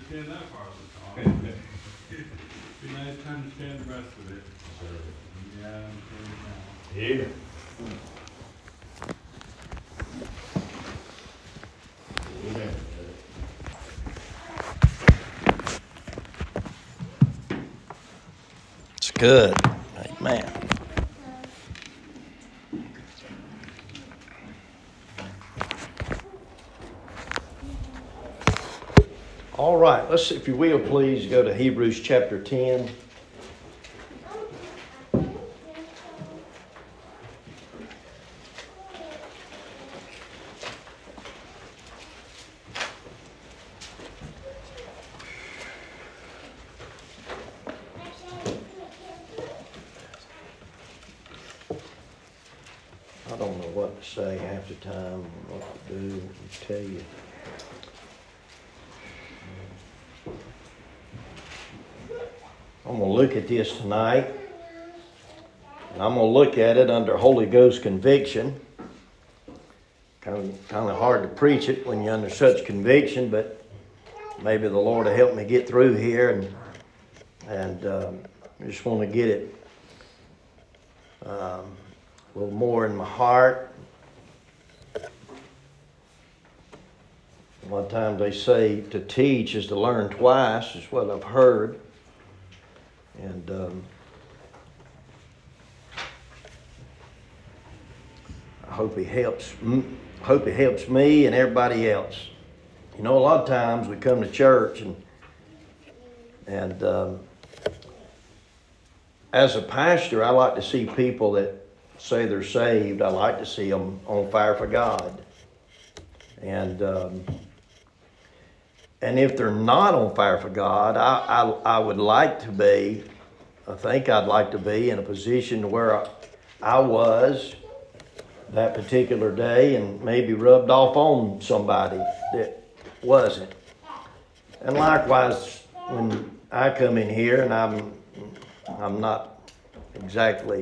understand that part of the song. Be nice to understand the rest of it. Yeah, I'm Yeah. Amen. It's good. Amen. All right, let's, if you will, please go to Hebrews chapter 10. I don't know what to say half the time, what to do, and tell you. I'm going to look at this tonight, and I'm going to look at it under Holy Ghost conviction. Kind of hard to preach it when you're under such conviction, but maybe the Lord will help me get through here, and I just want to get it a little more in my heart. A lot of times they say to teach is to learn twice, is what I've heard. And I hope he helps. Hope it helps me and everybody else. You know, a lot of times we come to church and as a pastor, I like to see people that say they're saved. I like to see them on fire for God. And if they're not on fire for God, I would like to be. I think I'd like to be in a position where I was that particular day and maybe rubbed off on somebody that wasn't. And likewise, when I come in here and I'm not exactly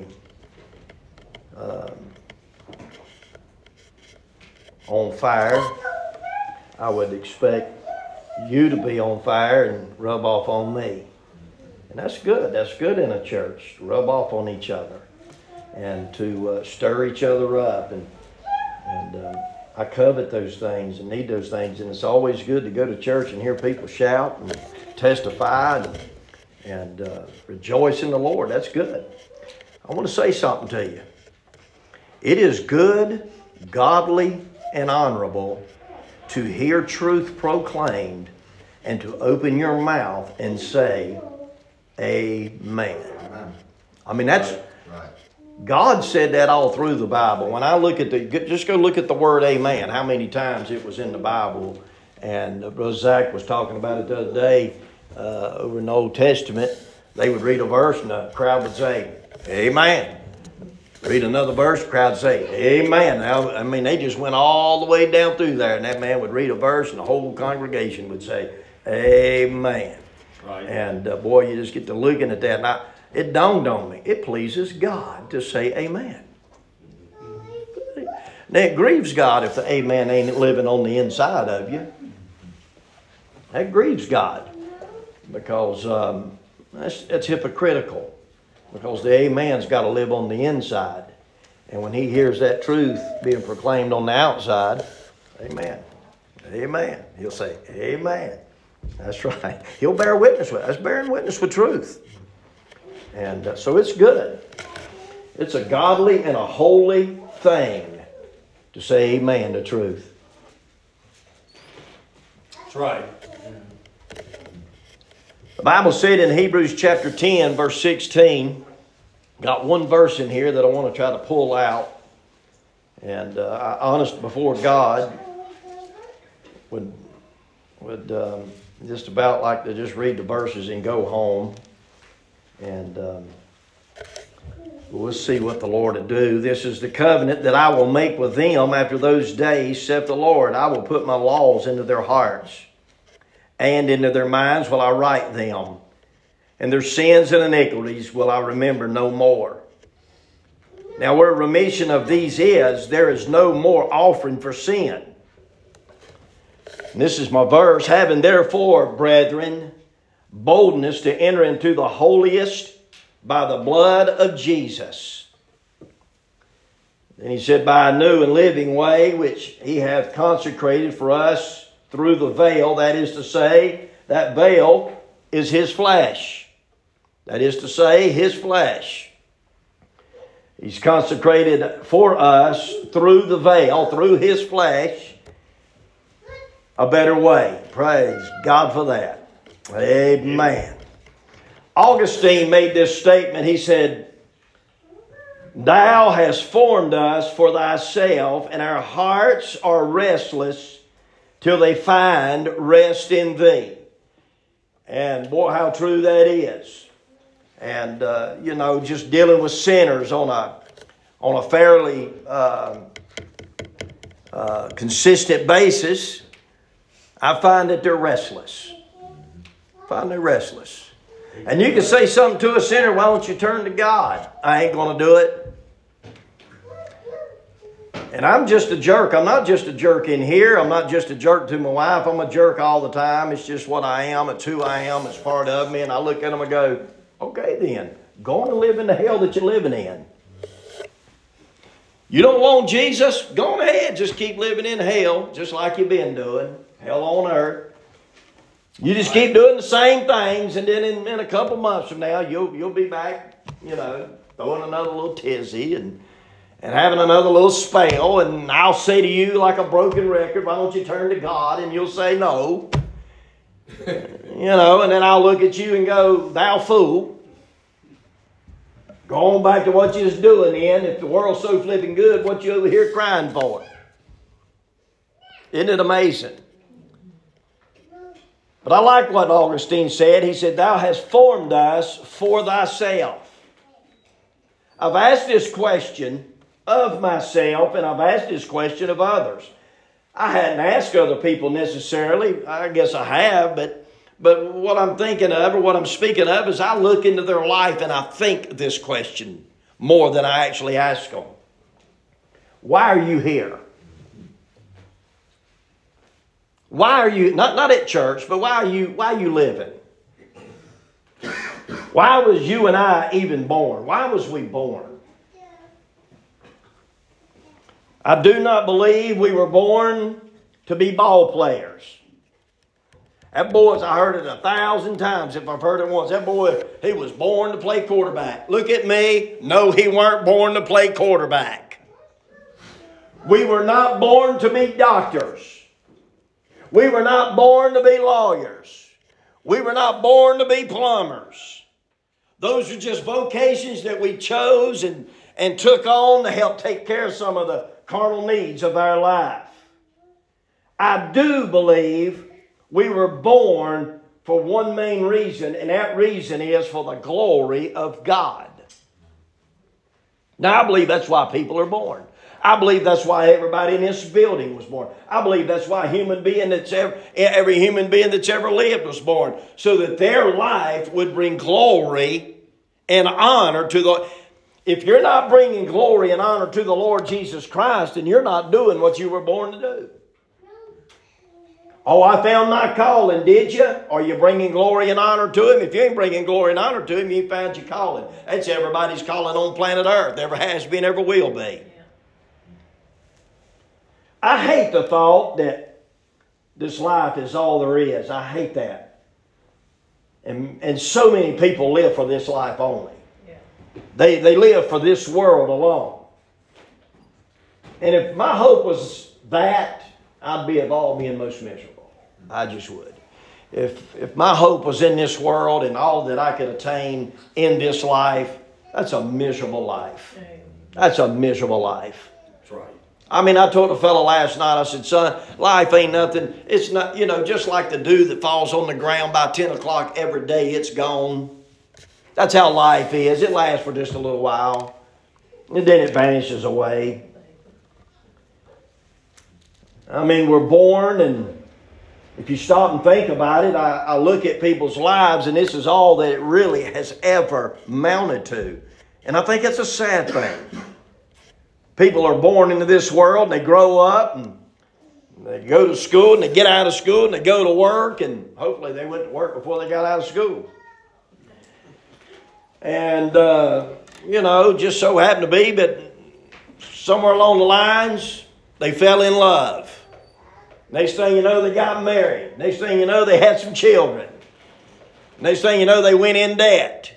on fire, I would expect you to be on fire and rub off on me. And that's good. That's good in a church, to rub off on each other and to stir each other up. And I covet those things and need those things. And it's always good to go to church and hear people shout and testify and rejoice in the Lord. That's good. I want to say something to you. It is good, godly, and honorable to hear truth proclaimed and to open your mouth and say, Amen. I mean, that's right. God said that all through the Bible. When I look at just go look at the word amen, how many times it was in the Bible. And Brother Zach was talking about it the other day over in the Old Testament. They would read a verse and the crowd would say, Amen. Read another verse, the crowd would say, Amen. Now, I mean, they just went all the way down through there, and that man would read a verse and the whole congregation would say, Amen. Right. And boy, you just get to looking at that. And it dawned on me, it pleases God to say amen. Now, it grieves God if the amen ain't living on the inside of you. That grieves God because that's hypocritical. Because the amen's got to live on the inside. And when he hears that truth being proclaimed on the outside, amen. Amen. He'll say, amen. That's right. He'll bear witness with it. That's bearing witness with truth. And so it's good. It's a godly and a holy thing to say amen to truth. That's right. The Bible said in Hebrews chapter 10, verse 16, got one verse in here that I want to try to pull out. And honest before God would just about like to just read the verses and go home. And we'll see what the Lord will do. This is the covenant that I will make with them after those days, saith the Lord. I will put my laws into their hearts, and into their minds will I write them. And their sins and iniquities will I remember no more. Now where remission of these is, there is no more offering for sin. And this is my verse. Having therefore, brethren, boldness to enter into the holiest by the blood of Jesus. Then he said, by a new and living way, which he hath consecrated for us through the veil. That is to say, that veil is his flesh. That is to say, his flesh. He's consecrated for us through the veil, through his flesh, a better way. Praise God for that. Amen. Augustine made this statement. He said, Thou hast formed us for thyself, and our hearts are restless till they find rest in thee. And boy, how true that is. And, just dealing with sinners on a fairly consistent basis, I find that they're restless. And you can say something to a sinner, why don't you turn to God? I ain't going to do it. And I'm just a jerk. I'm not just a jerk in here. I'm not just a jerk to my wife. I'm a jerk all the time. It's just what I am. It's who I am. It's part of me. And I look at them and go, okay then, go on and live in the hell that you're living in. You don't want Jesus? Go on ahead. Just keep living in hell, just like you've been doing. Hell on earth. You just keep doing the same things, and then in a couple months from now, you'll be back, throwing another little tizzy and having another little spell. And I'll say to you like a broken record, why don't you turn to God? And you'll say no. And then I'll look at you and go, thou fool. Go on back to what you was doing then. If the world's so flipping good, what you over here crying for? Isn't it amazing? But I like what Augustine said. He said, Thou hast formed us for thyself. I've asked this question of myself, and I've asked this question of others. I hadn't asked other people necessarily. I guess I have, but what I'm thinking of, or what I'm speaking of, is I look into their life and I think this question more than I actually ask them. Why are you here? Why are you, not at church, but why are you living? Why was you and I even born? Why was we born? I do not believe we were born to be ball players. That boy, I heard it 1,000 times if I've heard it once. That boy, he was born to play quarterback. Look at me. No, he weren't born to play quarterback. We were not born to be doctors. We were not born to be lawyers. We were not born to be plumbers. Those are just vocations that we chose and took on to help take care of some of the carnal needs of our life. I do believe we were born for one main reason, and that reason is for the glory of God. Now, I believe that's why people are born. I believe that's why everybody in this building was born. I believe that's why every human being that's ever lived was born, so that their life would bring glory and honor to the... If you're not bringing glory and honor to the Lord Jesus Christ, then you're not doing what you were born to do. Oh, I found my calling, did you? Are you bringing glory and honor to Him? If you ain't bringing glory and honor to Him, you ain't found your calling. That's everybody's calling on planet Earth. Ever has been, ever will be. I hate the thought that this life is all there is. I hate that. And so many people live for this life only. They live for this world alone. And if my hope was that, I'd be of all men most miserable. I just would. If my hope was in this world and all that I could attain in this life, that's a miserable life. That's a miserable life. That's right. I mean, I told a fellow last night, I said, son, life ain't nothing. It's not, just like the dew that falls on the ground by 10 o'clock every day, it's gone. That's how life is. It lasts for just a little while, and then it vanishes away. I mean, we're born, and if you stop and think about it, I look at people's lives, and this is all that it really has ever mounted to. And I think it's a sad thing. People are born into this world, and they grow up, and They go to school and they get out of school and they go to work, and hopefully they went to work before they got out of school. And, just so happened to be that somewhere along the lines, they fell in love. Next thing you know, they got married. Next thing you know, they had some children. Next thing you know, they went in debt.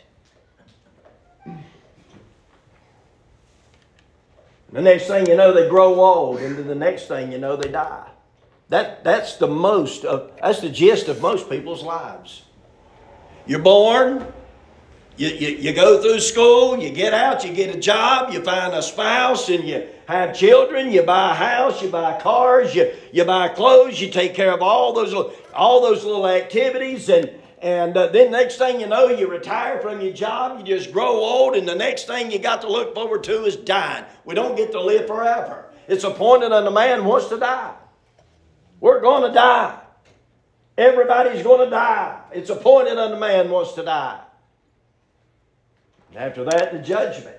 The next thing you know, they grow old, and then the next thing you know, they die. That's the gist of most people's lives. You're born, you go through school, you get out, you get a job, you find a spouse, and you have children. You buy a house, you buy cars, you buy clothes, you take care of all those little activities, and then next thing you know, you retire from your job, you just grow old, and the next thing you got to look forward to is dying. We don't get to live forever. It's appointed unto man wants to die. We're going to die. Everybody's going to die. It's appointed unto man wants to die. And after that, the judgment.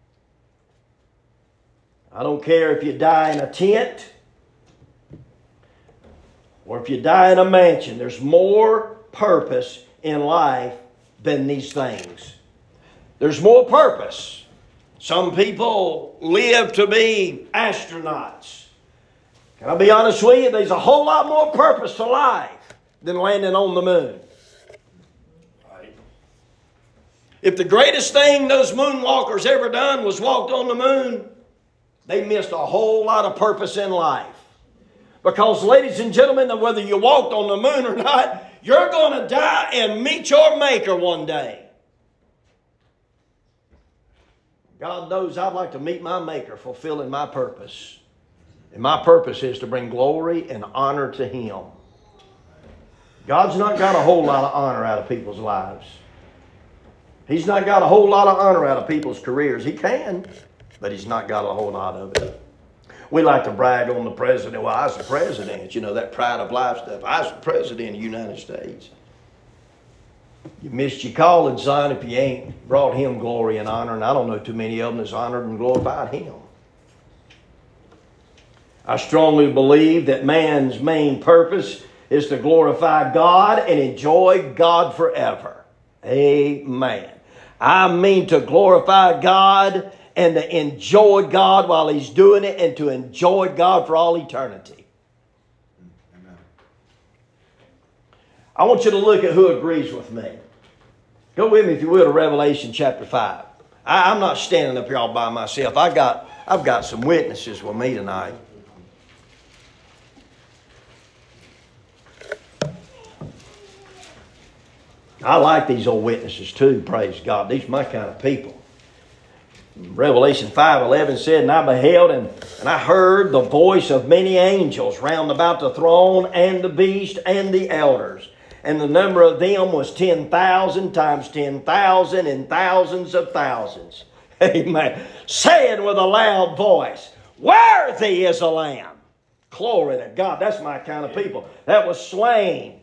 I don't care if you die in a tent or if you die in a mansion. There's more purpose in life than these things. There's more purpose. Some people live to be astronauts. Can I be honest with you? There's a whole lot more purpose to life than landing on the moon. Right. If the greatest thing those moonwalkers ever done was walked on the moon, they missed a whole lot of purpose in life. Because, ladies and gentlemen, whether you walked on the moon or not, you're going to die and meet your Maker one day. God knows I'd like to meet my Maker fulfilling my purpose. And my purpose is to bring glory and honor to Him. God's not got a whole lot of honor out of people's lives. He's not got a whole lot of honor out of people's careers. He can, but He's not got a whole lot of it. We like to brag on the president. Well, I was the president. You know, that pride of life stuff. I was the president of the United States. You missed your calling, son, if you ain't brought Him glory and honor. And I don't know too many of them that's honored and glorified Him. I strongly believe that man's main purpose is to glorify God and enjoy God forever. Amen. I mean to glorify God and to enjoy God while He's doing it, and to enjoy God for all eternity. Amen. I want you to look at who agrees with me. Go with me, if you will, to Revelation chapter 5. I'm not standing up here all by myself. I've got some witnesses with me tonight. I like these old witnesses too, praise God. These are my kind of people. Revelation 5:11 said, "And I beheld and I heard the voice of many angels round about the throne and the beast and the elders. And the number of them was 10,000 times 10,000 and thousands of thousands." Amen. Saying with a loud voice, "Worthy is the Lamb." Glory to God. That's my kind of people. That was slain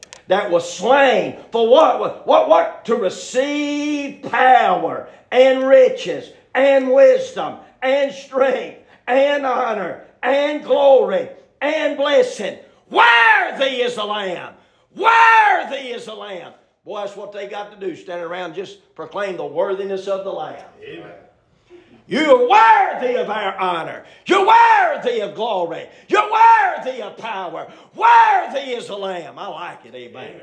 for what? What? To receive power and riches and wisdom and strength and honor and glory and blessing. Worthy is the Lamb. Worthy is the Lamb. Boy, that's what they got to do. Stand around and just proclaim the worthiness of the Lamb. Amen. You're worthy of our honor. You're worthy of glory. You're worthy of power. Worthy is the Lamb. I like it, amen.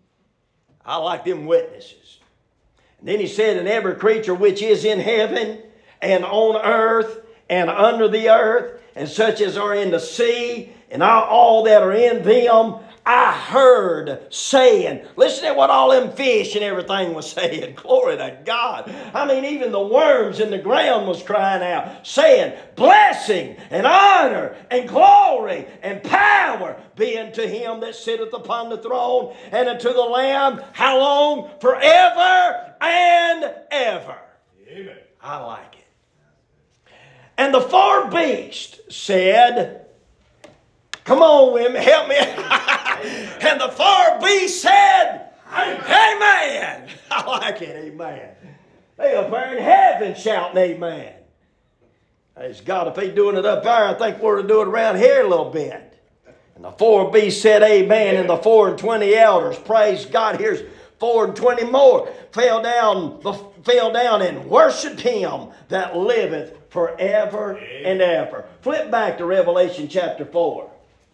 I like them witnesses. And then he said, "And every creature which is in heaven and on earth and under the earth, and such as are in the sea, and all that are in them, I heard saying," listen to what all them fish and everything was saying. Glory to God. I mean, even the worms in the ground was crying out, saying, "Blessing and honor and glory and power be unto Him that sitteth upon the throne and unto the Lamb." How long? Forever and ever. Amen. I like it. And the four beasts said, come on, women, help me. And the four beasts said, Amen. I like it, amen. They up there in heaven shouting amen. Praise God, if they doing it up there, I think we're to do it around here a little bit. And the four beasts said amen, and the 24 elders, praise God. Here's 24 more fell down and worshiped him that liveth forever and ever. Flip back to Revelation chapter 4.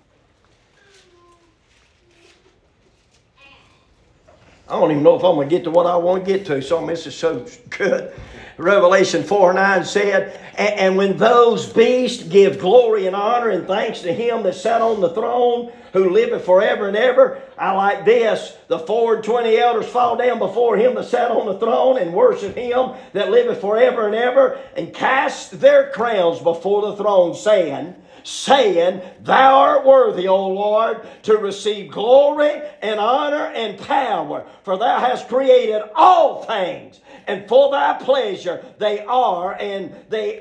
I don't even know if I'm going to get to what I want to get to. So this is so good. Revelation 4:9 said, and when those beasts give glory and honor and thanks to him that sat on the throne, who liveth forever and ever. I like this. The 24 elders fall down before him that sat on the throne and worship him that liveth forever and ever, and cast their crowns before the throne, saying, Thou art worthy, O Lord, to receive glory and honor and power, for thou hast created all things, and for thy pleasure they are and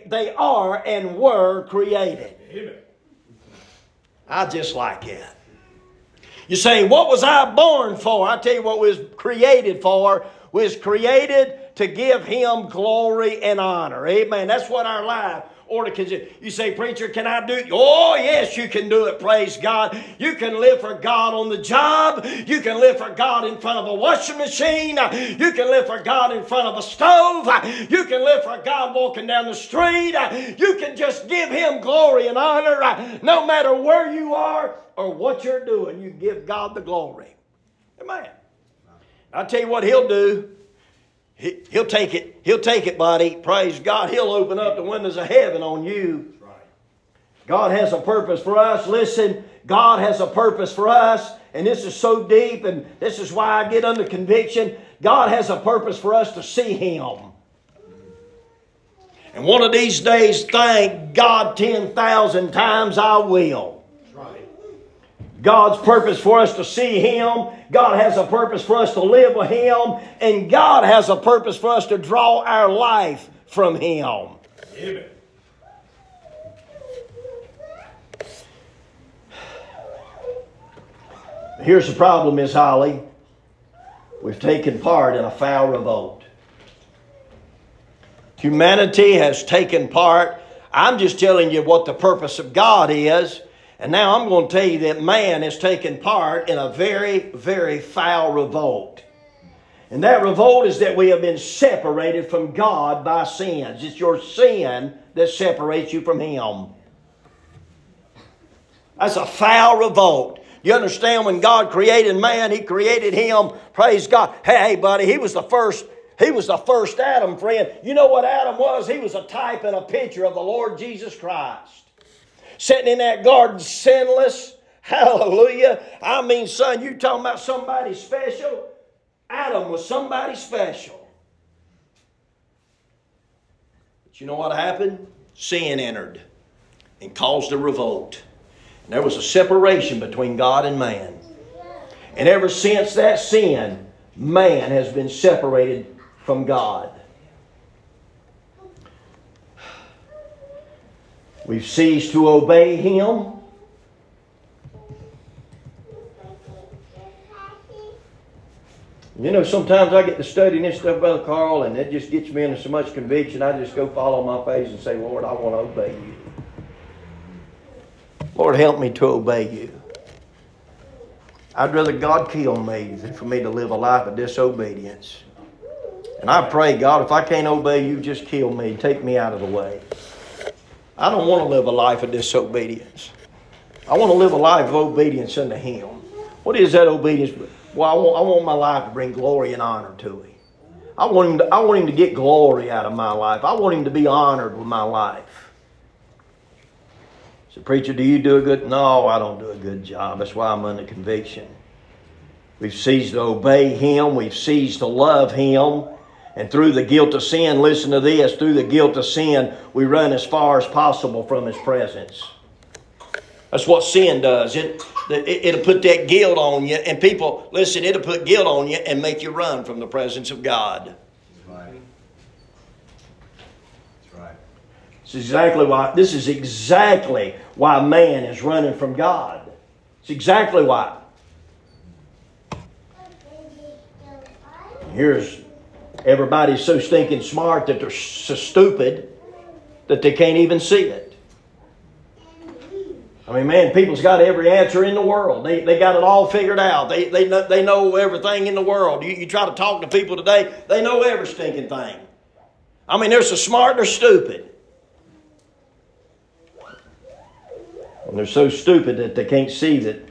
were created. Amen. I just like it. You say, what was I born for? I tell you what was created for. Was created to give him glory and honor. Amen. That's what our life ought to consider. You say, preacher, can I do it? Oh, yes, you can do it. Praise God. You can live for God on the job. You can live for God in front of a washing machine. You can live for God in front of a stove. You can live for God walking down the street. You can just give him glory and honor. No matter where you are or what you're doing, you give God the glory. Amen. I'll tell you what he'll do. He'll take it. He'll take it, buddy. Praise God. He'll open up the windows of heaven on you. That's right. God has a purpose for us. Listen, God has a purpose for us. And this is so deep, and this is why I get under conviction. God has a purpose for us to see him. And one of these days, thank God 10,000 times I will. That's right. God's purpose for us to see him. God has a purpose for us to live with him. And God has a purpose for us to draw our life from him. Amen. Here's the problem, Miss Holly. We've taken part in a foul revolt. Humanity has taken part. I'm just telling you what the purpose of God is. And now I'm going to tell you that man has taken part in a very, very foul revolt. And that revolt is that we have been separated from God by sins. It's your sin that separates you from him. That's a foul revolt. You understand, when God created man, he created him. Praise God. Hey, buddy, he was the first Adam, friend. You know what Adam was? He was a type and a picture of the Lord Jesus Christ. Sitting in that garden sinless. Hallelujah. I mean, son, you talking about somebody special? Adam was somebody special. But you know what happened? Sin entered and caused a revolt. And there was a separation between God and man. And ever since that sin, man has been separated from God. We've ceased to obey him. You know, sometimes I get to studying this stuff, Brother Carl, and it just gets me into so much conviction, I just go fall on my face and say, Lord, I want to obey you. Lord, help me to obey you. I'd rather God kill me than for me to live a life of disobedience. And I pray, God, if I can't obey you, just kill me. Take me out of the way. I don't want to live a life of disobedience. I want to live a life of obedience unto him. What is that obedience? Well, I want my life to bring glory and honor to him. I want him to get glory out of my life. I want him to be honored with my life. So, preacher, do you do a good? No, I don't do a good job. That's why I'm under conviction. We've ceased to obey him. We've ceased to love him. And through the guilt of sin, listen to this, through the guilt of sin, we run as far as possible from his presence. That's what sin does. It'll put that guilt on you. And people, listen, it'll put guilt on you and make you run from the presence of God. That's right. That's right. This is exactly why man is running from God. It's exactly why. Here's everybody's so stinking smart that they're so stupid that they can't even see it. I mean, man, people's got every answer in the world. They got it all figured out. They know everything in the world. You try to talk to people today, they know every stinking thing. I mean, they're so smart, they're stupid. And they're so stupid that they can't see that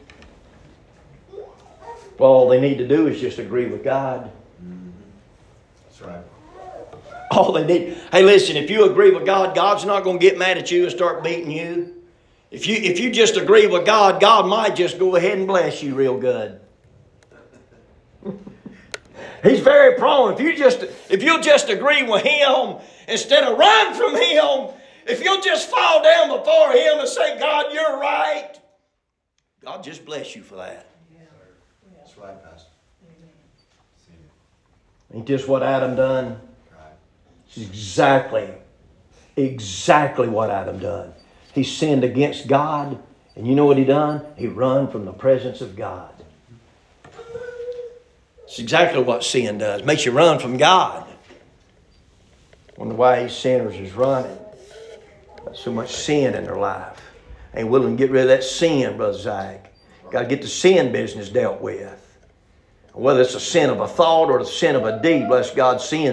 all they need to do is just agree with God. That's right. All they need. Hey, listen, if you agree with God, God's not going to get mad at you and start beating you. If you just agree with God, God might just go ahead and bless you real good. He's very prone. If you'll just agree with Him instead of run from Him, if you'll just fall down before Him and say, God, you're right, God just bless you for that. That's right, Pastor. Ain't this what Adam done? Right. It's exactly what Adam done. He sinned against God, and you know what he done? He run from the presence of God. It's exactly what sin does. Makes you run from God. Wonder why these sinners is running. Got so much sin in their life. Ain't willing to get rid of that sin, Brother Zach. Got to get the sin business dealt with. Whether it's a sin of a thought or the sin of a deed, bless God, sin.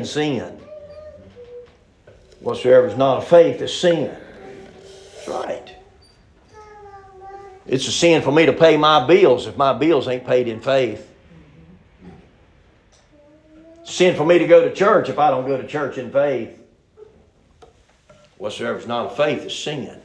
Whatsoever is not of faith is sin. That's right. It's a sin for me to pay my bills if my bills ain't paid in faith. Sin for me to go to church if I don't go to church in faith. Whatsoever is not of faith is sin.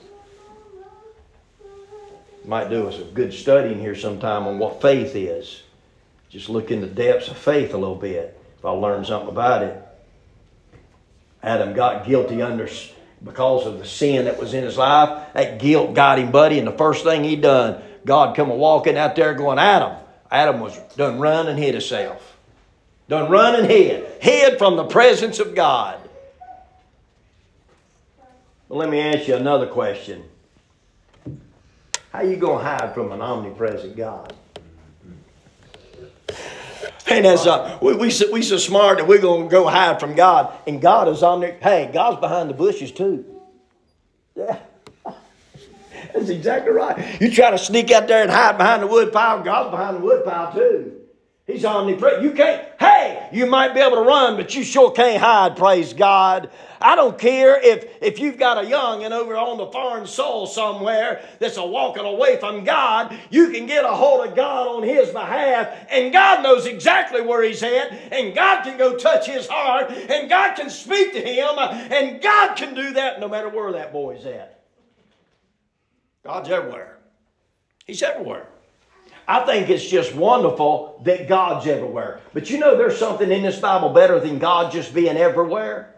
Might do us a good study in here sometime on what faith is. Just look in the depths of faith a little bit. If I learn something about it. Adam got guilty because of the sin that was in his life. That guilt got him, buddy. And the first thing he done, God come walking out there going, Adam. Adam was done run and hid himself. Done run and hid. Hid from the presence of God. Well, let me ask you another question. How you going to hide from an omnipresent God? And as we so smart that we're going to go hide from God. And God is hey, God's behind the bushes too. Yeah. That's exactly right. You try to sneak out there and hide behind the wood pile, God's behind the wood pile too. He's omnipresent. You can't, you might be able to run, but you sure can't hide, praise God. I don't care if you've got a youngin' over on the foreign soil somewhere that's walking away from God, you can get a hold of God on his behalf, and God knows exactly where he's at, and God can go touch his heart, and God can speak to him, and God can do that no matter where that boy's at. God's everywhere. He's everywhere. I think it's just wonderful that God's everywhere. But you know there's something in this Bible better than God just being everywhere?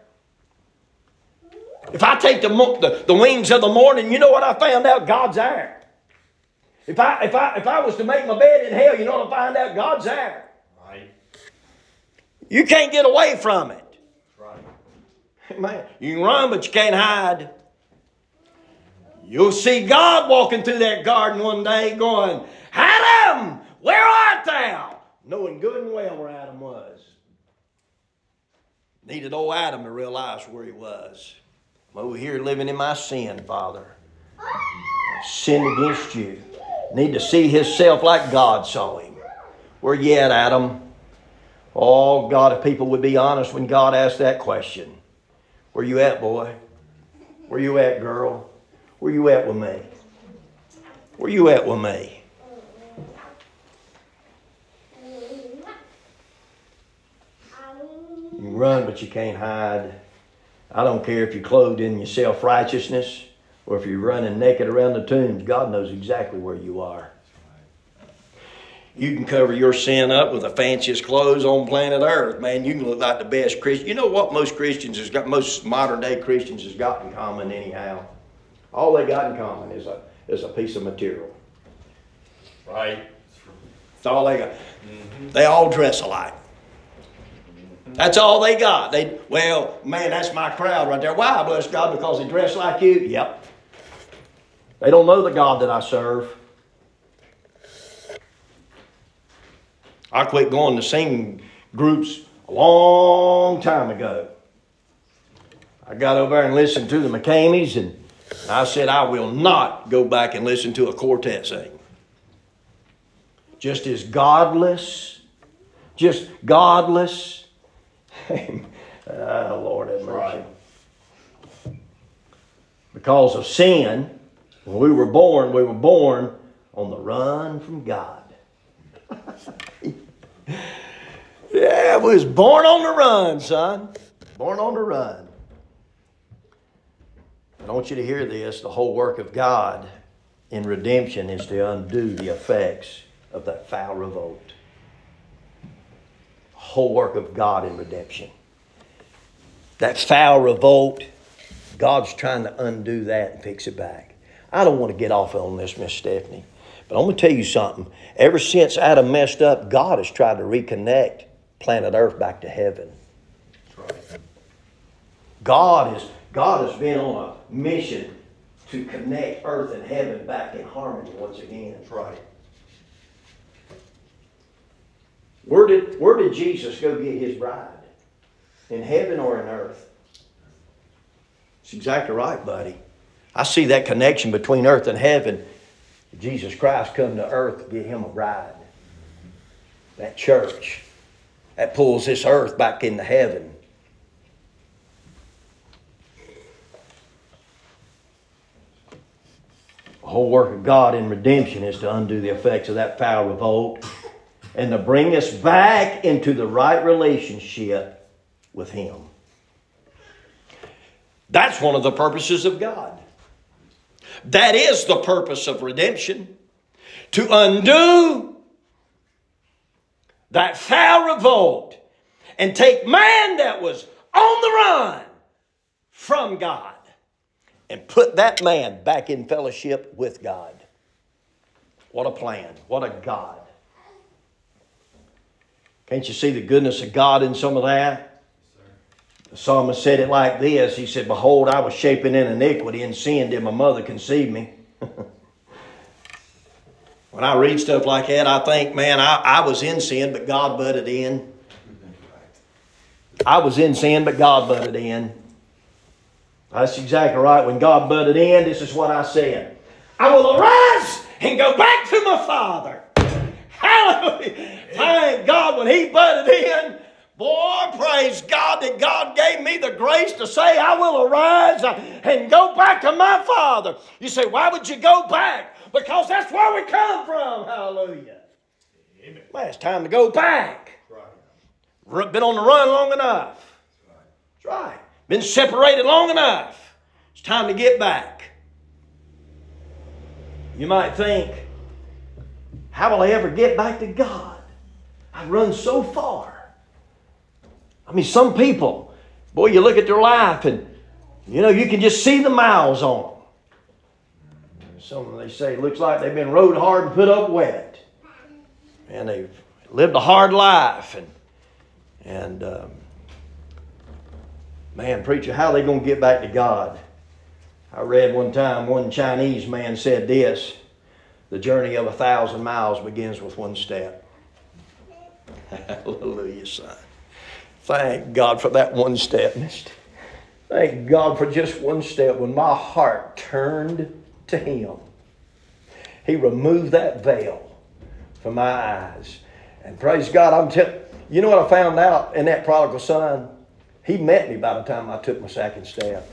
If I take the wings of the morning, you know what I found out? God's there. If I was to make my bed in hell, you know what I find out? God's there. Right. You can't get away from it. Right. Man, you can run, but you can't hide. You'll see God walking through that garden one day going, Adam, where art thou? Knowing good and well where Adam was. Needed old Adam to realize where he was. I'm over here living in my sin, Father. I've sinned against you. Need to see himself like God saw him. Where you at, Adam? Oh, God, if people would be honest when God asked that question. Where you at, boy? Where you at, girl? Where you at with me? Where you at with me? You can run, but you can't hide. I don't care if you're clothed in your self-righteousness or if you're running naked around the tombs. God knows exactly where you are. You can cover your sin up with the fanciest clothes on planet Earth. Man, you can look like the best Christian. You know what most modern day Christians has got in common anyhow? All they got in common is a piece of material. Right. That's all they got. They all dress alike. That's all they got. Man, that's my crowd right there. Why, bless God? Because they dress like you? Yep. They don't know the God that I serve. I quit going to singing groups a long time ago. I got over there and listened to the McCameys, and I said, I will not go back and listen to a quartet sing. Just as godless. Just godless. Lord have mercy. Because of sin, when we were born on the run from God. Yeah, we was born on the run, son. Born on the run. I want you to hear this. The whole work of God in redemption is to undo the effects of that foul revolt. The whole work of God in redemption. That foul revolt, God's trying to undo that and fix it back. I don't want to get off on this, Miss Stephanie, but I'm going to tell you something. Ever since Adam messed up, God has tried to reconnect planet Earth back to heaven. God has been on a mission to connect earth and heaven back in harmony once again. That's right. Where did Jesus go get his bride? In heaven or in earth? That's exactly right, buddy. I see that connection between earth and heaven. Jesus Christ come to earth to get him a bride. That church. That pulls this earth back into heaven. The whole work of God in redemption is to undo the effects of that foul revolt and to bring us back into the right relationship with him. That's one of the purposes of God. That is the purpose of redemption. To undo that foul revolt and take man that was on the run from God and put that man back in fellowship with God. What a plan. What a God. Can't you see the goodness of God in some of that? The psalmist said it like this. He said, behold, I was shapen in iniquity, and sin did my mother conceive me. When I read stuff like that, I think, man, I was in sin, but God butted in. I was in sin, but God butted in. That's exactly right. When God butted in, this is what I said. I will arise and go back to my Father. Hallelujah. Thank God when he butted in. Boy, praise God that God gave me the grace to say I will arise and go back to my Father. You say, why would you go back? Because that's where we come from. Hallelujah. Amen. Well, it's time to go back. Right. Been on the run long enough. That's right. Been separated long enough. It's time to get back. You might think, how will I ever get back to God? I've run so far. I mean, some people, boy, you look at their life and, you can just see the miles on them. Some, they say, looks like they've been rode hard and put up wet. And they've lived a hard life. And man, preacher, how are they going to get back to God? I read one time, one Chinese man said this, the journey of 1,000 miles begins with one step. Hallelujah, son. Thank God for that one step. Thank God for just one step. When my heart turned to him, he removed that veil from my eyes. And praise God, you know what I found out in that prodigal son? He met me by the time I took my second step.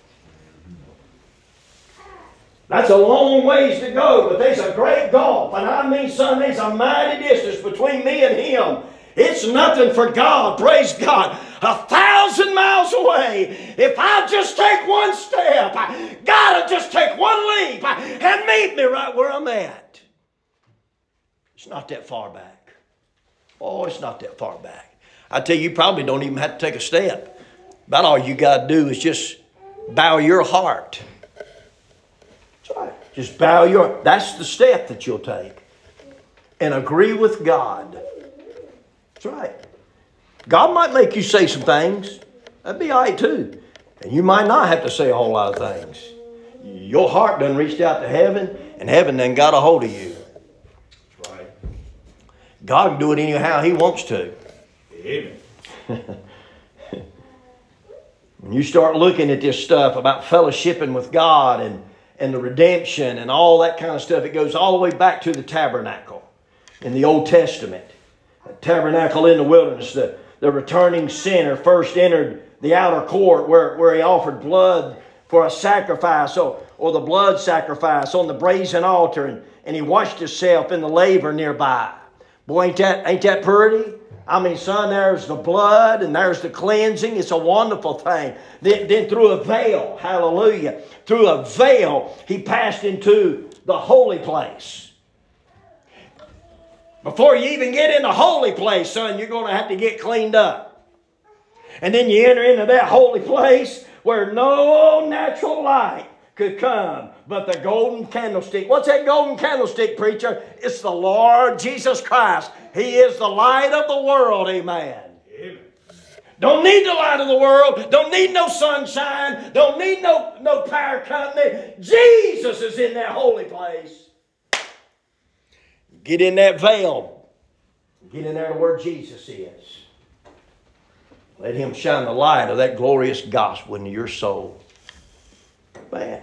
That's a long ways to go, but there's a great gulf. And I mean, son, there's a mighty distance between me and him. It's nothing for God. Praise God. 1,000 miles away. If I just take one step, God will just take one leap and meet me right where I'm at. It's not that far back. Oh, it's not that far back. I tell you, you probably don't even have to take a step. About all you got to do is just bow your heart. That's right. Just bow that's the step that you'll take. And agree with God. That's right. God might make you say some things. That'd be all right too. And you might not have to say a whole lot of things. Your heart done reached out to heaven, and heaven done got a hold of you. That's right. God can do it anyhow he wants to. Amen. When you start looking at this stuff about fellowshipping with God and the redemption and all that kind of stuff, it goes all the way back to the tabernacle in the Old Testament. The tabernacle in the wilderness, the returning sinner first entered the outer court where he offered blood for a sacrifice or the blood sacrifice on the brazen altar, and he washed himself in the laver nearby. Boy, ain't that pretty? I mean, son, there's the blood and there's the cleansing. It's a wonderful thing. Then through a veil, hallelujah, through a veil, he passed into the holy place. Before you even get in the holy place, son, you're going to have to get cleaned up. And then you enter into that holy place where no natural light could come but the golden candlestick. What's that golden candlestick, preacher? It's the Lord Jesus Christ. He is the light of the world. Amen. Amen. Don't need the light of the world. Don't need no sunshine. Don't need no power company. Jesus is in that holy place. Get in that veil. Get in there where Jesus is. Let Him shine the light of that glorious gospel into your soul. Man.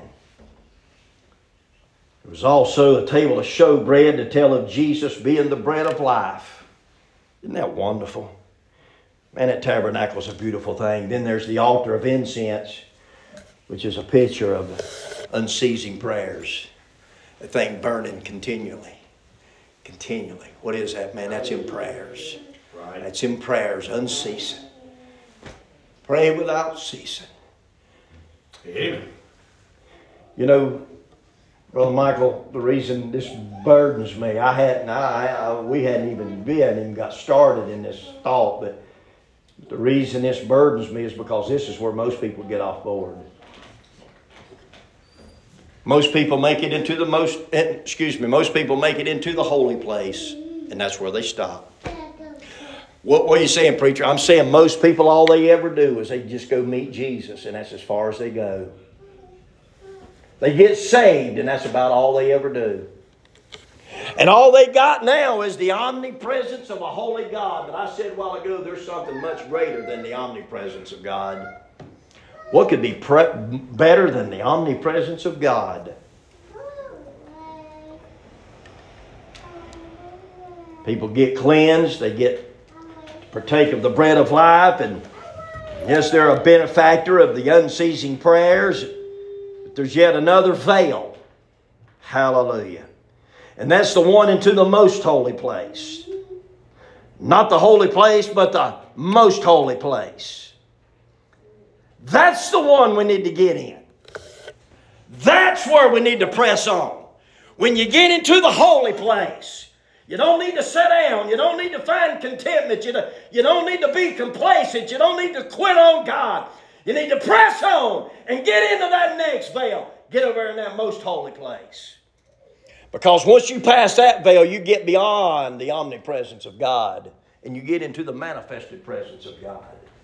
There was also a table of showbread to tell of Jesus being the bread of life. Isn't that wonderful? Man, that tabernacle is a beautiful thing. Then there's the altar of incense, which is a picture of unceasing prayers. The thing burning continually. Continually. What is that, man? That's in prayers. Right. That's in prayers, unceasing. Pray without ceasing. Amen. You know, Brother Michael, the reason this burdens me, we hadn't even got started in this thought, but the reason this burdens me is because this is where most people get off board. Most people make it into most people make it into the holy place, and that's where they stop. What are you saying, preacher? I'm saying most people, all they ever do is they just go meet Jesus, and that's as far as they go. They get saved, and that's about all they ever do. And all they got now is the omnipresence of a holy God. But I said a while ago, there's something much greater than the omnipresence of God. What could be better than the omnipresence of God? People get cleansed. They get to partake of the bread of life. And yes, they're a benefactor of the unceasing prayers. But there's yet another veil. Hallelujah. And that's the one into the most holy place. Not the holy place, but the most holy place. That's the one we need to get in. That's where we need to press on. When you get into the holy place, you don't need to sit down. You don't need to find contentment. You don't need to be complacent. You don't need to quit on God. You need to press on and get into that next veil. Get over in that most holy place. Because once you pass that veil, you get beyond the omnipresence of God. And you get into the manifested presence of God.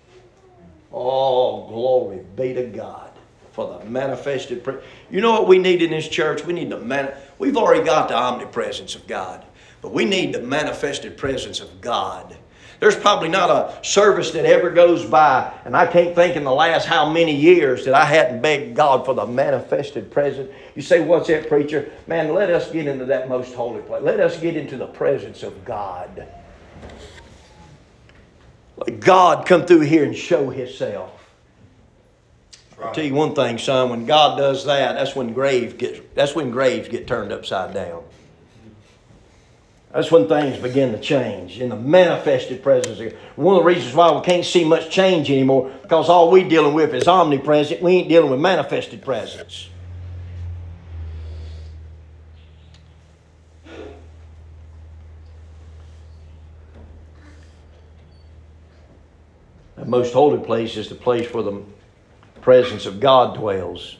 Oh, glory be to God for the manifested presence. You know what we need in this church? We need we've already got the omnipresence of God. But we need the manifested presence of God. There's probably not a service that ever goes by, and I can't think in the last how many years that I hadn't begged God for the manifested presence. You say, what's that, preacher? Man, let us get into that most holy place. Let us get into the presence of God. Let God come through here and show Himself. Right. I'll tell you one thing, son. When God does that, that's when graves get turned upside down. That's when things begin to change in the manifested presence of God. One of the reasons why we can't see much change anymore, because all we're dealing with is omnipresent. We ain't dealing with manifested presence. The most holy place is the place where the presence of God dwells.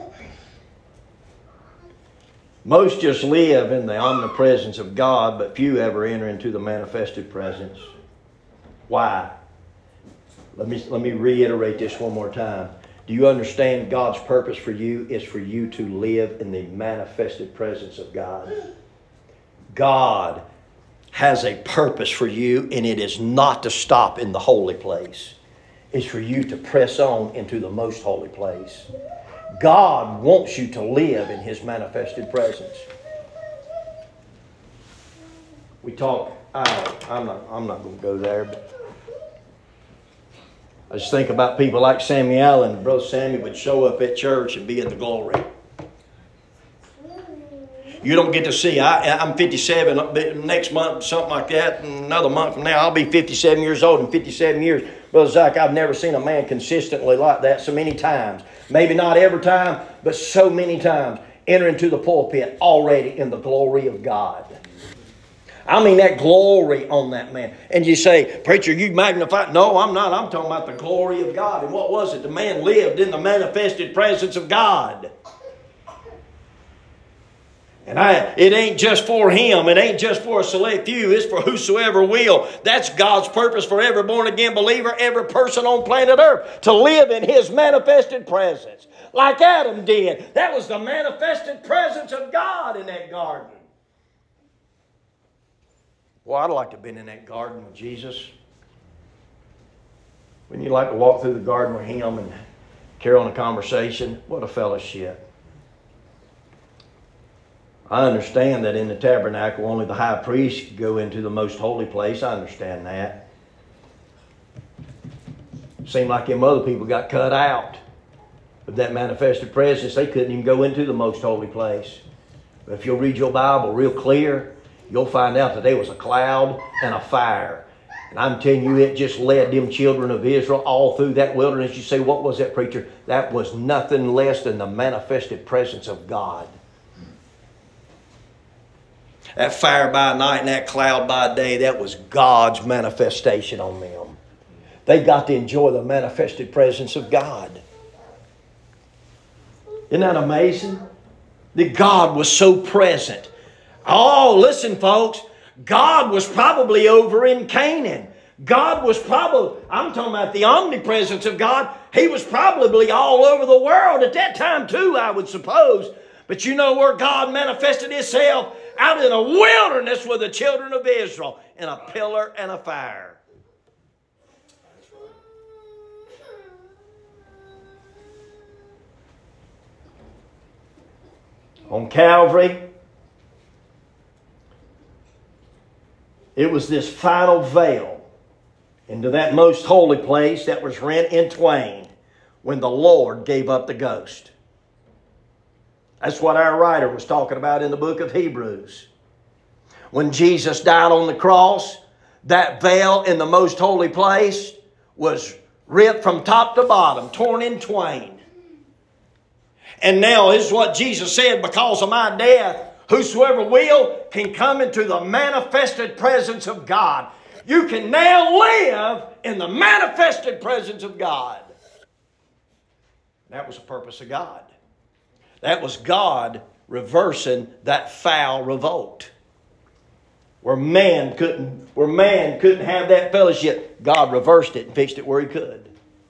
Most just live in the omnipresence of God, but few ever enter into the manifested presence. Why? Let me reiterate this one more time. Do you understand God's purpose for you is for you to live in the manifested presence of God? God has a purpose for you, and it is not to stop in the holy place. is for you to press on into the most holy place. God wants you to live in His manifested presence. We talk, I'm not going to go there, but I just think about people like Sammy Allen. Brother Sammy would show up at church and be in the glory. You don't get to see. I'm 57 next month, something like that. Another month from now, I'll be 57 years old. In 57 years, Brother Zach, I've never seen a man consistently like that so many times. Maybe not every time, but so many times. Enter into the pulpit already in the glory of God. I mean that glory on that man. And you say, preacher, you magnify. No, I'm not. I'm talking about the glory of God. And what was it? The man lived in the manifested presence of God. And it ain't just for him. It ain't just for a select few. It's for whosoever will. That's God's purpose for every born-again believer, every person on planet Earth, to live in His manifested presence. Like Adam did. That was the manifested presence of God in that garden. Well, I'd like to have been in that garden with Jesus. Wouldn't you like to walk through the garden with Him and carry on a conversation? What a fellowship. I understand that in the tabernacle only the high priest could go into the most holy place. I understand that. Seemed like them other people got cut out of that manifested presence. They couldn't even go into the most holy place. But if you'll read your Bible real clear, you'll find out that there was a cloud and a fire. And I'm telling you, it just led them children of Israel all through that wilderness. You say, what was that, preacher? That was nothing less than the manifested presence of God. That fire by night and that cloud by day, that was God's manifestation on them. They got to enjoy the manifested presence of God. Isn't that amazing? That God was so present. Oh, listen, folks. God was probably over in Canaan. God was probably, I'm talking about the omnipresence of God. He was probably all over the world at that time too, I would suppose. But you know where God manifested Himself? Out in a wilderness with the children of Israel in a pillar and a fire. On Calvary, it was this final veil into that most holy place that was rent in twain when the Lord gave up the ghost. That's what our writer was talking about in the book of Hebrews. When Jesus died on the cross, that veil in the most holy place was ripped from top to bottom, torn in twain. And now this is what Jesus said, because of my death, whosoever will can come into the manifested presence of God. You can now live in the manifested presence of God. That was the purpose of God. That was God reversing that foul revolt. Where man couldn't have that fellowship, God reversed it and fixed it where He could.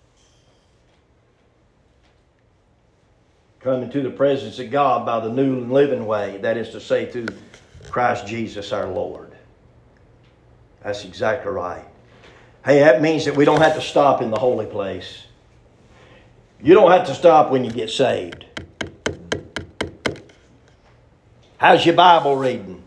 Come into the presence of God by the new and living way, that is to say through Christ Jesus our Lord. That's exactly right. Hey, that means that we don't have to stop in the holy place. You don't have to stop when you get saved. How's your Bible reading?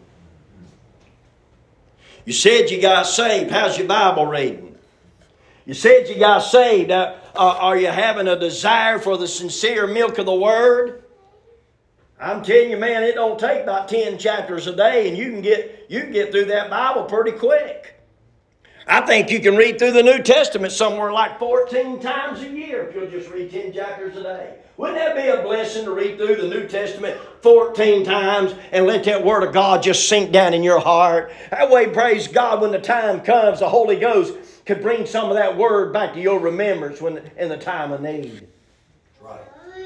You said you got saved. How's your Bible reading? You said you got saved. Are you having a desire for the sincere milk of the Word? I'm telling you, man, it don't take about 10 chapters a day, and you can get through that Bible pretty quick. I think you can read through the New Testament somewhere like 14 times a year if you'll just read 10 chapters a day. Wouldn't that be a blessing to read through the New Testament 14 times and let that Word of God just sink down in your heart? That way, praise God, when the time comes, the Holy Ghost could bring some of that Word back to your remembrance in the time of need. Right.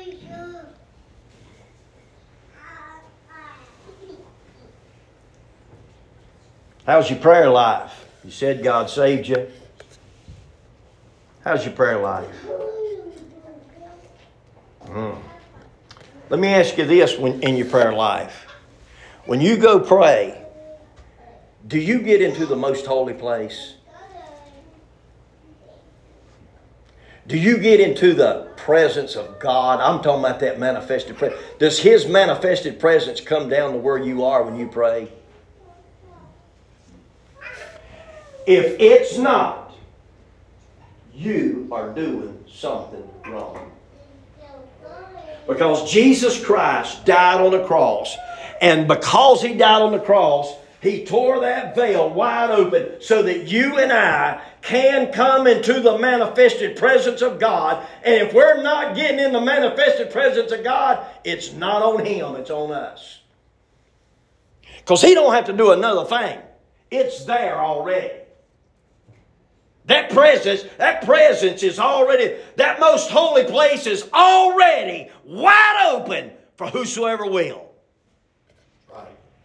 How's your prayer life? You said God saved you. How's your prayer life? Let me ask you this in your prayer life. When you go pray, do you get into the most holy place? Do you get into the presence of God? I'm talking about that manifested presence. Does His manifested presence come down to where you are when you pray? If it's not, you are doing something wrong. Because Jesus Christ died on the cross. And because He died on the cross, He tore that veil wide open so that you and I can come into the manifested presence of God. And if we're not getting in the manifested presence of God, it's not on Him, it's on us. Because He don't have to do another thing. It's there already. That presence is already, that most holy place is already wide open for whosoever will. Right.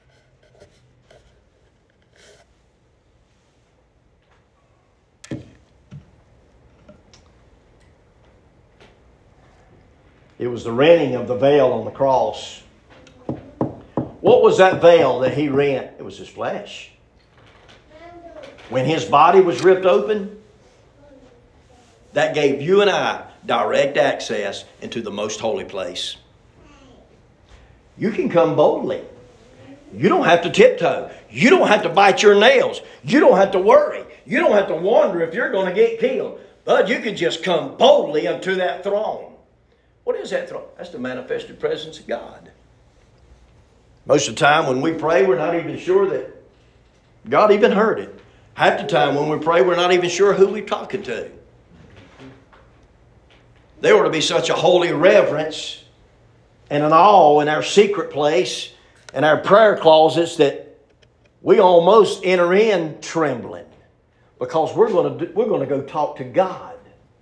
It was the rending of the veil on the cross. What was that veil that He rent? It was His flesh. When His body was ripped open, that gave you and I direct access into the most holy place. You can come boldly. You don't have to tiptoe. You don't have to bite your nails. You don't have to worry. You don't have to wonder if you're going to get killed. But you can just come boldly unto that throne. What is that throne? That's the manifested presence of God. Most of the time when we pray, we're not even sure that God even heard it. Half the time when we pray, we're not even sure who we're talking to. There ought to be such a holy reverence and an awe in our secret place and our prayer closets that we almost enter in trembling because we're going to go talk to God.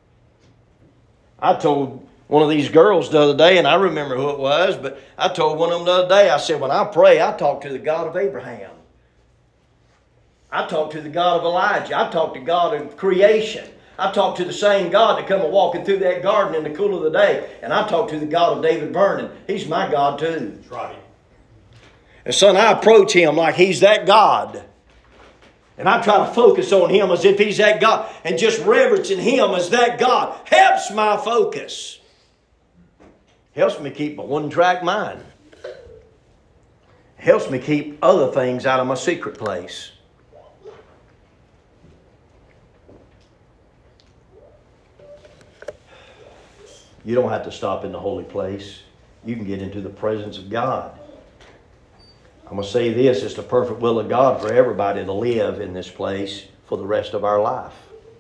I told one of these girls the other day, and I remember who it was, but I told one of them the other day, I said, when I pray, I talk to the God of Abraham. I talk to the God of Elijah. I talk to God of creation. I talk to the same God that come a walking through that garden in the cool of the day. And I talk to the God of David Vernon. He's my God too. That's right. And son, I approach Him like He's that God. And I try to focus on Him as if He's that God. And just reverencing Him as that God helps my focus. Helps me keep a one-track mind. Helps me keep other things out of my secret place. You don't have to stop in the holy place. You can get into the presence of God. I'm going to say this, it's the perfect will of God for everybody to live in this place for the rest of our life.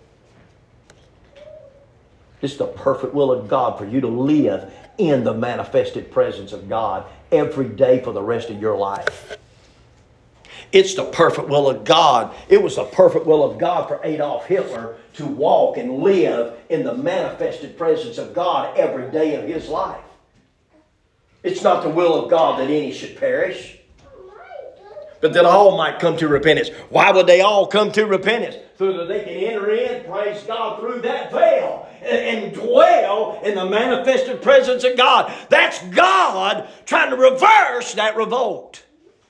It's the perfect will of God for you to live in the manifested presence of God every day for the rest of your life. It's the perfect will of God. It was the perfect will of God for Adolf Hitler to walk and live in the manifested presence of God every day of his life. It's not the will of God that any should perish, but that all might come to repentance. Why would they all come to repentance? So that they can enter in, praise God, through that veil and dwell in the manifested presence of God. That's God trying to reverse that revolt.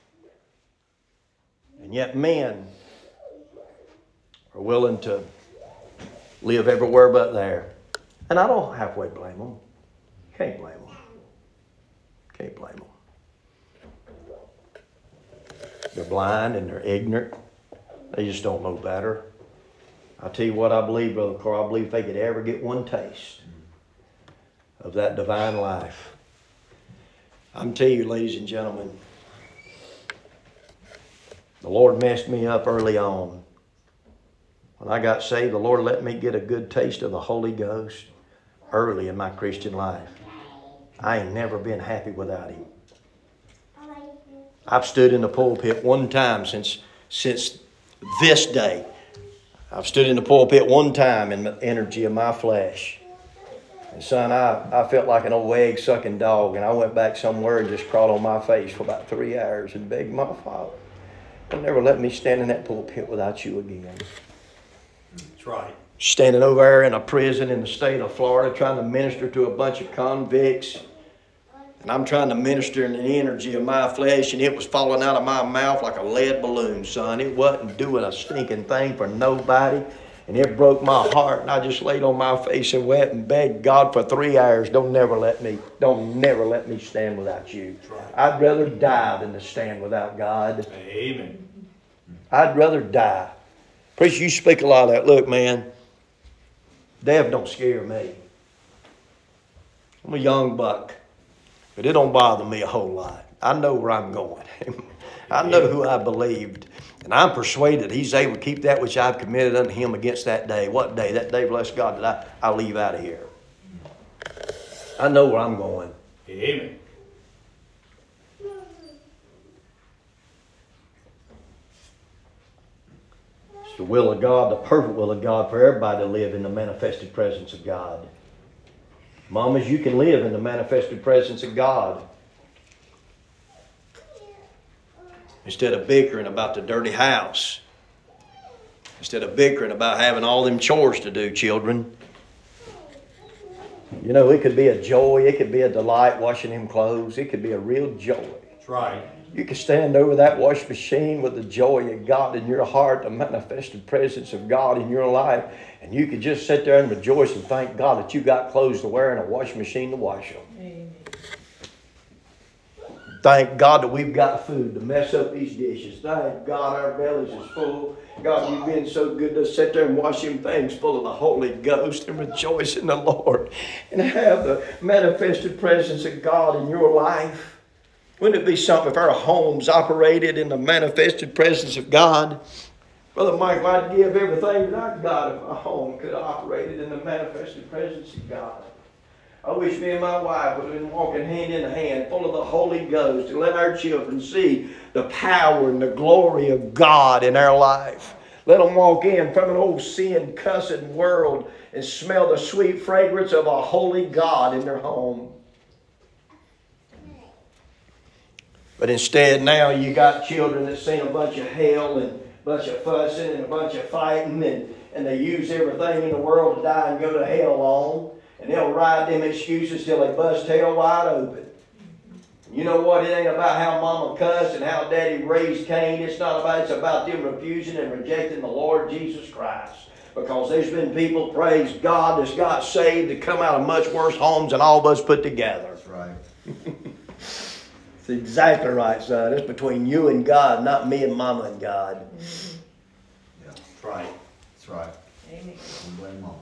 And yet men are willing to live everywhere but there. And I don't halfway blame them. Can't blame them. Can't blame them. They're blind and they're ignorant. They just don't know better. I'll tell you what I believe, Brother Carl. I believe if they could ever get one taste of that divine life. I'm telling you, ladies and gentlemen, the Lord messed me up early on. When I got saved, the Lord let me get a good taste of the Holy Ghost early in my Christian life. I ain't never been happy without Him. I've stood in the pulpit one time since this day. I've stood in the pulpit one time in the energy of my flesh. And son, I felt like an old egg-sucking dog, and I went back somewhere and just crawled on my face for about 3 hours and begged my Father, "You'll never let me stand in that pulpit without you again." That's right. Standing over there in a prison in the state of Florida trying to minister to a bunch of convicts. And I'm trying to minister in the energy of my flesh, and it was falling out of my mouth like a lead balloon, son. It wasn't doing a stinking thing for nobody. And it broke my heart, and I just laid on my face and wept and begged God for 3 hours, don't never let me stand without you. I'd rather die than to stand without God. Amen. I'd rather die. Preacher, you speak a lot of that. Look, man, death don't scare me. I'm a young buck, but it don't bother me a whole lot. I know where I'm going. I know who I believed. And I'm persuaded He's able to keep that which I've committed unto Him against that day. What day? That day, bless God, that I leave out of here. I know where I'm going. Amen. It's the will of God, the perfect will of God for everybody to live in the manifested presence of God. Mamas, you can live in the manifested presence of God. Instead of bickering about the dirty house. Instead of bickering about having all them chores to do, children. You know, it could be a joy. It could be a delight washing them clothes. It could be a real joy. That's right. You can stand over that wash machine with the joy of God in your heart, the manifested presence of God in your life. And you could just sit there and rejoice and thank God that you got clothes to wear and a wash machine to wash them. Amen. Thank God that we've got food to mess up these dishes. Thank God our bellies is full. God, you've been so good to sit there and wash them things full of the Holy Ghost and rejoice in the Lord and have the manifested presence of God in your life. Wouldn't it be something if our homes operated in the manifested presence of God? Brother Michael, I'd give everything that I've got if my home could operate in the manifested presence of God. I wish me and my wife would have been walking hand in hand, full of the Holy Ghost, and let our children see the power and the glory of God in our life. Let them walk in from an old sin cussing world and smell the sweet fragrance of a holy God in their home. But instead now you got children that seen a bunch of hell and a bunch of fussing and a bunch of fighting, and they use everything in the world to die and go to hell on. And they'll ride them excuses till they bust hell wide open. You know what? It ain't about how mama cussed and how daddy raised Cain. It's about them refusing and rejecting the Lord Jesus Christ. Because there's been people, praise God, that's got saved to come out of much worse homes than all of us put together. That's right. It's exactly right, son. It's between you and God, not me and mama and God. Mm-hmm. Yeah, that's right. That's right. Amen. Don't blame mama.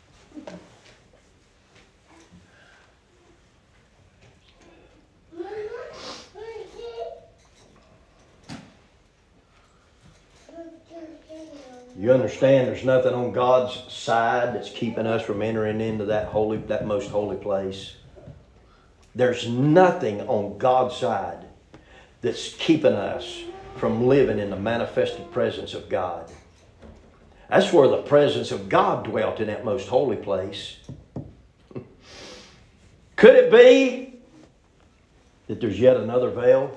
You understand there's nothing on God's side that's keeping us from entering into that most holy place. There's nothing on God's side that's keeping us from living in the manifested presence of God. That's where the presence of God dwelt, in that most holy place. Could it be that there's yet another veil?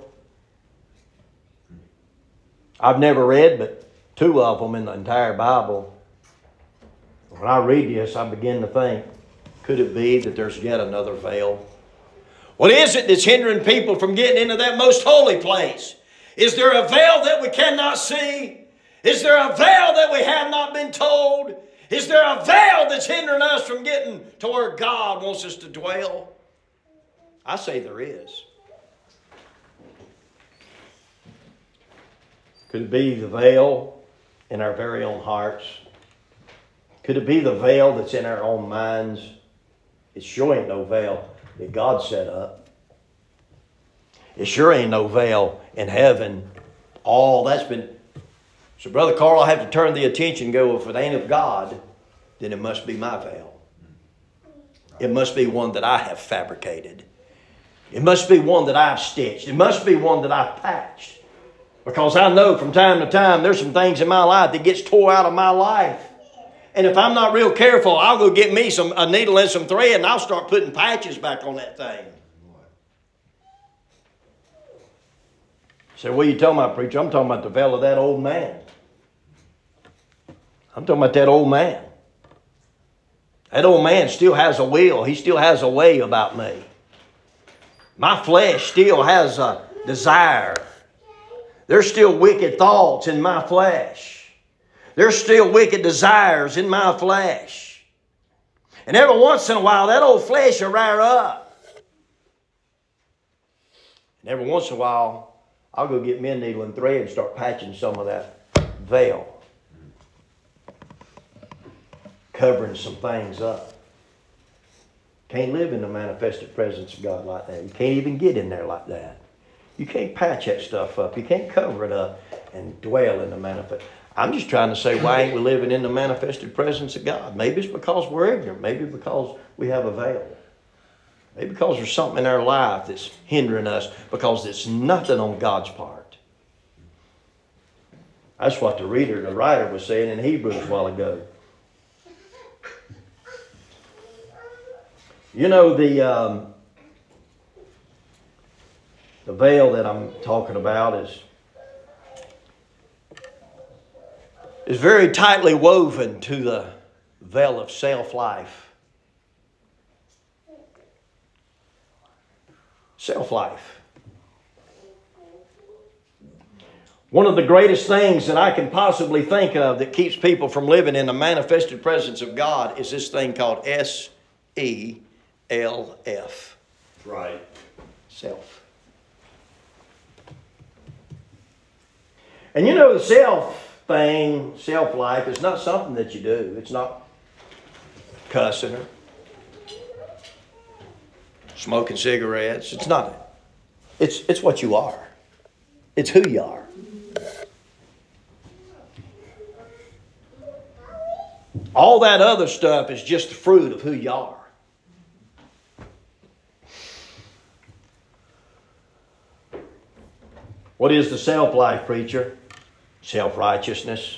I've never read but 2 of them in the entire Bible. When I read this, I begin to think, could it be that there's yet another veil? What is it that's hindering people from getting into that most holy place? Is there a veil that we cannot see? Is there a veil that we have not been told? Is there a veil that's hindering us from getting to where God wants us to dwell? I say there is. Could it be the veil in our very own hearts? Could it be the veil that's in our own minds? It sure ain't no veil that God set up. It sure ain't no veil in heaven. All that's been... So Brother Carl, I have to turn the attention and go, if it ain't of God, then it must be my veil. It must be one that I have fabricated. It must be one that I've stitched. It must be one that I've patched. Because I know from time to time there's some things in my life that gets tore out of my life. And if I'm not real careful, I'll go get me a needle and some thread and I'll start putting patches back on that thing. So what are you talking about, preacher? I'm talking about the veil of that old man. I'm talking about that old man. That old man still has a will. He still has a way about me. My flesh still has a desire. There's still wicked thoughts in my flesh. There's still wicked desires in my flesh. And every once in a while, that old flesh will rear up. And every once in a while, I'll go get me a needle and thread and start patching some of that veil. Covering some things up. Can't live in the manifested presence of God like that. You can't even get in there like that. You can't patch that stuff up. You can't cover it up and dwell in the manifest. I'm just trying to say, why ain't we living in the manifested presence of God? Maybe it's because we're ignorant. Maybe because we have a veil. Maybe because there's something in our life that's hindering us, because it's nothing on God's part. That's what the writer was saying in Hebrews a while ago. You know, the veil that I'm talking about is very tightly woven to the veil of self-life. Self-life. One of the greatest things that I can possibly think of that keeps people from living in the manifested presence of God is this thing called S-E-L-F. Right. Self. And you know, the self thing, self-life, is not something that you do. It's not cussing or smoking cigarettes. It's not. It's what you are. It's who you are. All that other stuff is just the fruit of who you are. What is the self-life, preacher? Self-righteousness.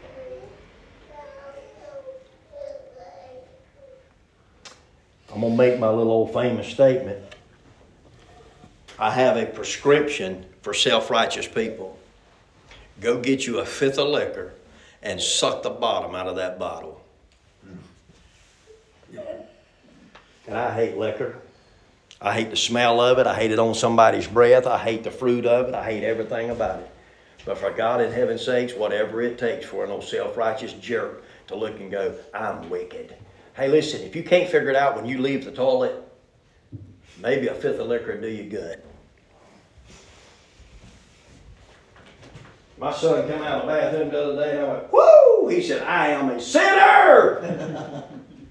I'm going to make my little old famous statement. I have a prescription for self-righteous people. Go get you a fifth of liquor and suck the bottom out of that bottle. And I hate liquor. I hate the smell of it. I hate it on somebody's breath. I hate the fruit of it. I hate everything about it. But for God in heaven's sakes, whatever it takes for an old self-righteous jerk to look and go, I'm wicked. Hey, listen, if you can't figure it out when you leave the toilet, maybe a fifth of liquor would do you good. My son came out of the bathroom the other day and I went, whoo! He said, I am a sinner!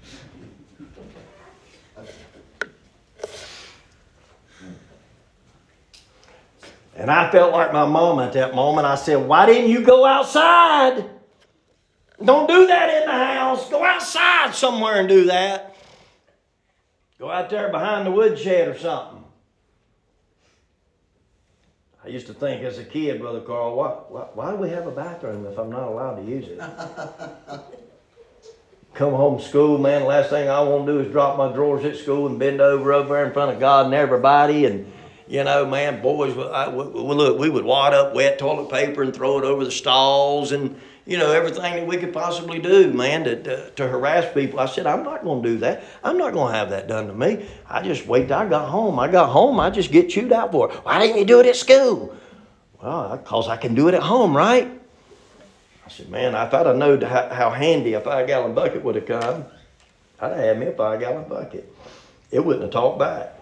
And I felt like my mom at that moment. I said, why didn't you go outside? Don't do that in the house. Go outside somewhere and do that. Go out there behind the woodshed or something. I used to think as a kid, Brother Carl, why do we have a bathroom if I'm not allowed to use it? Come home from school, man, the last thing I want to do is drop my drawers at school and bend over there in front of God and everybody. And, you know, man, boys, look, we would wad up wet toilet paper and throw it over the stalls and, you know, everything that we could possibly do, man, to harass people. I said, I'm not going to do that. I'm not going to have that done to me. I just wait till I got home. I just get chewed out for it. Why didn't you do it at school? Well, because I can do it at home, right? I said, man, I thought I knew how handy a 5-gallon bucket would have come. I'd have had me a 5-gallon bucket. It wouldn't have talked back.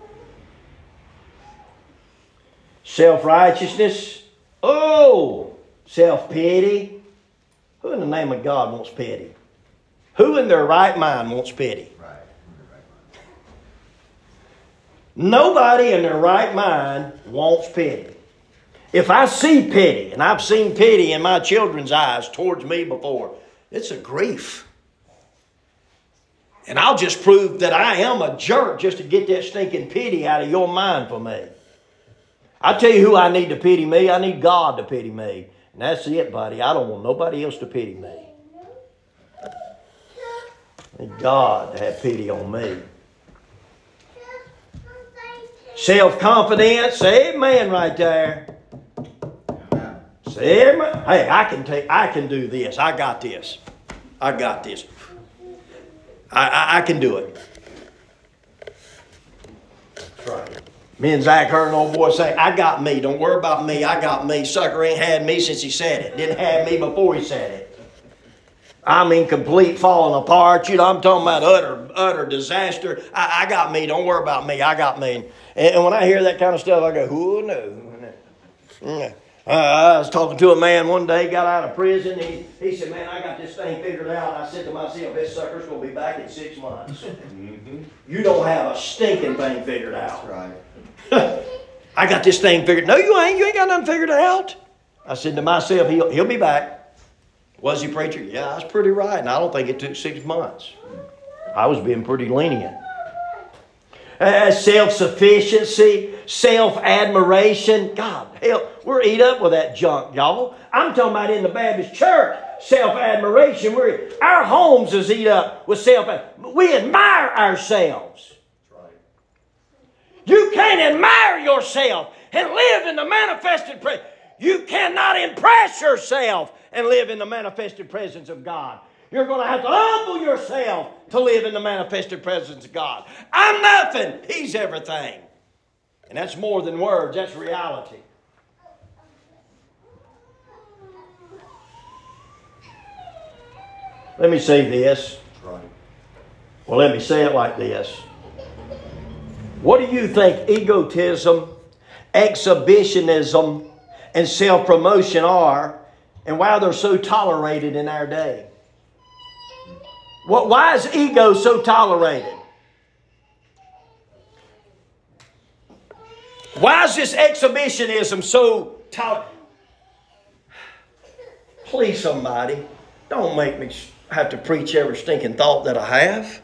Self-righteousness. Oh, self-pity. Who in the name of God wants pity? Who in their right mind wants pity? Right. Nobody in their right mind wants pity. If I see pity, and I've seen pity in my children's eyes towards me before, it's a grief. And I'll just prove that I am a jerk just to get that stinking pity out of your mind for me. I tell you who I need to pity me. I need God to pity me. And that's it, buddy. I don't want nobody else to pity me. I need God to have pity on me. Self-confidence. Amen right there. Say amen. Hey, I can do this. I got this. I can do it. That's right. Me and Zach heard an old boy say, I got me. Don't worry about me. I got me. Sucker ain't had me since he said it. Didn't have me before he said it. I mean, complete falling apart. You know, I'm talking about utter disaster. I got me. Don't worry about me. I got me. And when I hear that kind of stuff, I go, oh, no. I was talking to a man one day, got out of prison. He said, man, I got this thing figured out. I said to myself, this sucker's going to be back in 6 months. You don't have a stinking thing figured out. Right. I got this thing figured. No, you ain't. You ain't got nothing figured out. I said to myself, he'll be back. Was he, preacher? Yeah, I was pretty right. And I don't think it took 6 months. I was being pretty lenient. Self-sufficiency, self-admiration. God, hell, we're eat up with that junk, y'all. I'm talking about in the Baptist church. Self-admiration. Our homes is eat up with we admire ourselves. That's right. You can't admire yourself and live in the manifested presence. You cannot impress yourself and live in the manifested presence of God. You're going to have to humble yourself to live in the manifested presence of God. I'm nothing. He's everything. And that's more than words. That's reality. Let me say this. That's right. Well, let me say it like this. What do you think egotism, exhibitionism, and self-promotion are, and why they're so tolerated in our day? Why is ego so tolerated? Why is this exhibitionism so tolerated? Please, somebody, don't make me have to preach every stinking thought that I have.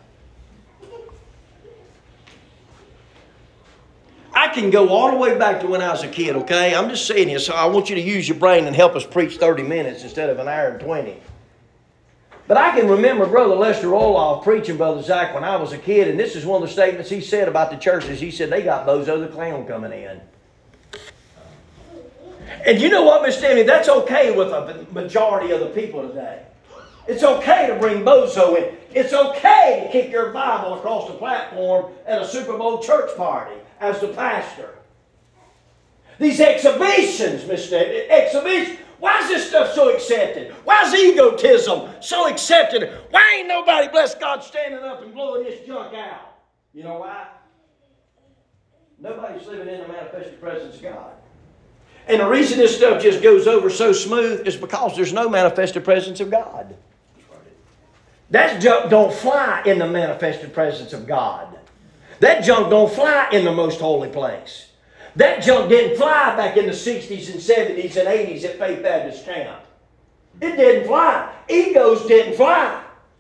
I can go all the way back to when I was a kid, okay? I'm just saying this, so I want you to use your brain and help us preach 30 minutes instead of an hour and 20. But I can remember Brother Lester Roloff preaching Brother Zach when I was a kid, and this is one of the statements he said about the churches. He said, they got Bozo the Clown coming in. And you know what, Miss Tammy? That's okay with a majority of the people today. It's okay to bring Bozo in. It's okay to kick your Bible across the platform at a Super Bowl church party as the pastor. These exhibitions, Miss Tammy, exhibitions. Why is this stuff so accepted? Why is egotism so accepted? Why ain't nobody, bless God, standing up and blowing this junk out? You know why? Nobody's living in the manifested presence of God. And the reason this stuff just goes over so smooth is because there's no manifested presence of God. That junk don't fly in the manifested presence of God. That junk don't fly in the most holy place. That junk didn't fly back in the 60s and 70s and 80s at Faith Baptist Camp. It didn't fly. Egos didn't fly.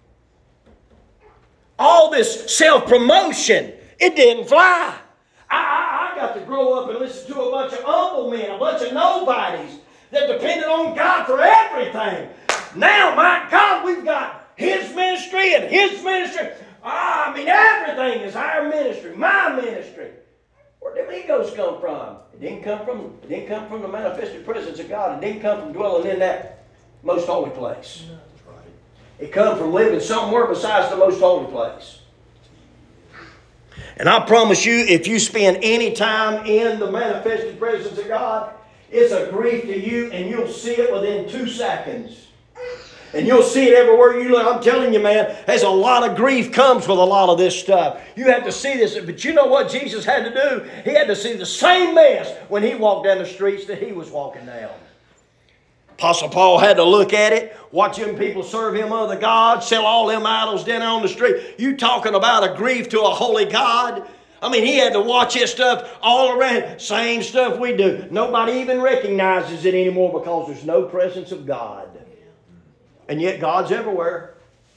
All this self-promotion, it didn't fly. I got to grow up and listen to a bunch of humble men, a bunch of nobodies that depended on God for everything. Now, my God, we've got His ministry and His ministry. I mean, everything is our ministry, my ministry. Where did them egos come from? It didn't come from the manifested presence of God. It didn't come from dwelling in that most holy place. That's right. It come from living somewhere besides the most holy place. And I promise you, if you spend any time in the manifested presence of God, it's a grief to you, and you'll see it within 2 seconds. And you'll see it everywhere you look. I'm telling you, man, there's a lot of grief comes with a lot of this stuff. You have to see this. But you know what Jesus had to do? He had to see the same mess when He walked down the streets that He was walking down. Apostle Paul had to look at it, watch them people serve him other gods, sell all them idols down on the street. You talking about a grief to a holy God? I mean, he had to watch this stuff all around. Same stuff we do. Nobody even recognizes it anymore because there's no presence of God. And yet God's everywhere.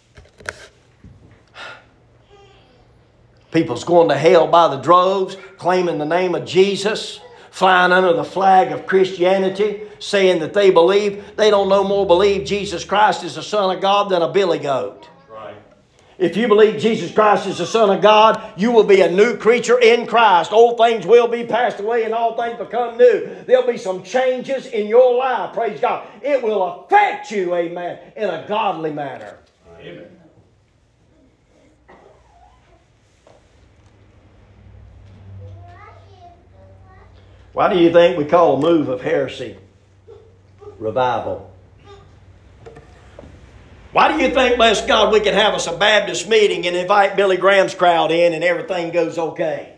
People's going to hell by the droves, claiming the name of Jesus, flying under the flag of Christianity, saying that they believe. They don't no more believe Jesus Christ is the Son of God than a billy goat. Right. If you believe Jesus Christ is the Son of God, you will be a new creature in Christ. Old things will be passed away and all things become new. There'll be some changes in your life. Praise God. It will affect you, amen, in a godly manner. Amen. Why do you think we call a move of heresy revival? Why do you think, bless God, we can have us a Baptist meeting and invite Billy Graham's crowd in and everything goes okay?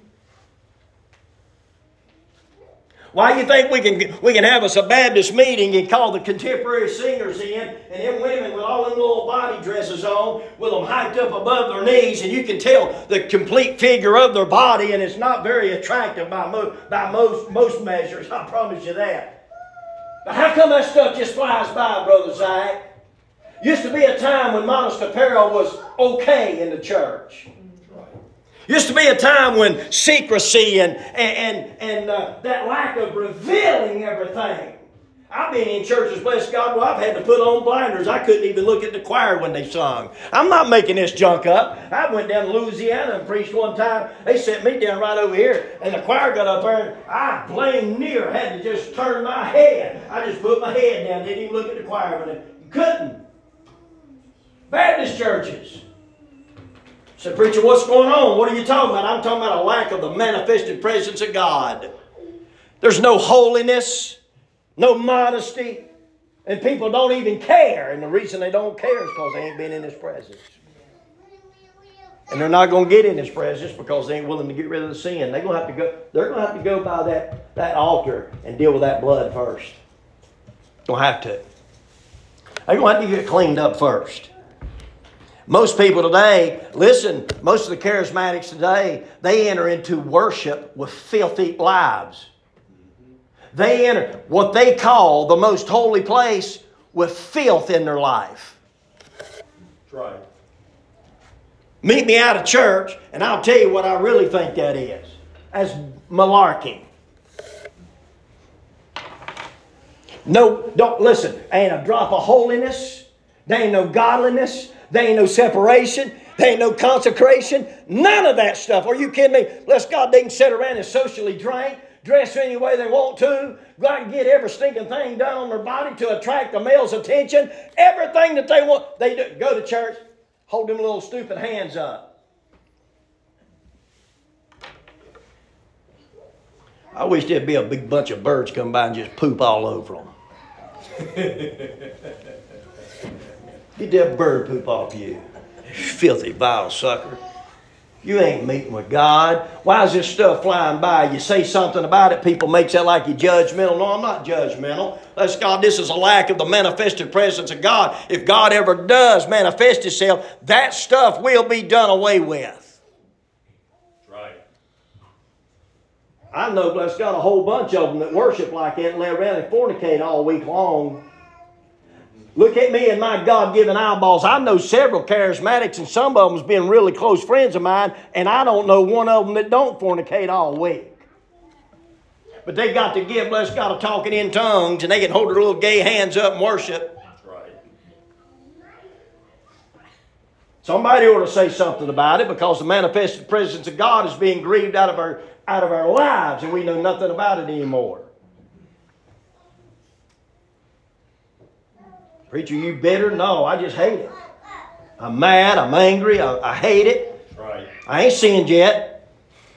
Why do you think we can have us a Baptist meeting and call the contemporary singers in and them women with all them little body dresses on with them hiked up above their knees and you can tell the complete figure of their body and it's not very attractive by most measures, I promise you that. But how come that stuff just flies by, Brother Zach? Used to be a time when modest apparel was okay in the church. Used to be a time when secrecy and that lack of revealing everything. I've been in churches, bless God, where I've had to put on blinders. I couldn't even look at the choir when they sung. I'm not making this junk up. I went down to Louisiana and preached one time. They set me down right over here, and the choir got up there, and I blame near had to just turn my head. I just put my head down, didn't even look at the choir when they couldn't. Baptist churches. Said, preacher, what's going on? What are you talking about? I'm talking about a lack of the manifested presence of God. There's no holiness, no modesty, and people don't even care. And the reason they don't care is because they ain't been in His presence. And they're not going to get in His presence because they ain't willing to get rid of the sin. They're going to have to go by that altar and deal with that blood first. Going to have to. They're going to have to get cleaned up first. Most people today, listen, most of the charismatics today, they enter into worship with filthy lives. They enter what they call the most holy place with filth in their life. That's right. Meet me out of church, and I'll tell you what I really think that is. As malarkey. No, don't listen. Ain't a drop of holiness. There ain't no godliness. There ain't no separation. There ain't no consecration. None of that stuff. Are you kidding me? Bless God, they can sit around and socially drink, dress any way they want to, go out and get every stinking thing done on their body to attract the male's attention. Everything that they want, they do. Go to church, hold them little stupid hands up. I wish there'd be a big bunch of birds come by and just poop all over them. Get that bird poop off you. Filthy, vile sucker. You ain't meeting with God. Why is this stuff flying by? You say something about it, people makes it like you're judgmental. No, I'm not judgmental. Bless God, this is a lack of the manifested presence of God. If God ever does manifest Himself, that stuff will be done away with. Right. I know, bless God, a whole bunch of them that worship like that and lay around and fornicate all week long. Look at me and my God-given eyeballs. I know several charismatics, and some of them's been really close friends of mine, and I don't know one of them that don't fornicate all week. But they got to give, bless God, a talking in tongues, and they can hold their little gay hands up and worship. That's right. Somebody ought to say something about it, because the manifested presence of God is being grieved out of our lives, and we know nothing about it anymore. Preacher, you bitter? No, I just hate it. I'm mad. I'm angry. I hate it. That's right. I ain't sinned yet.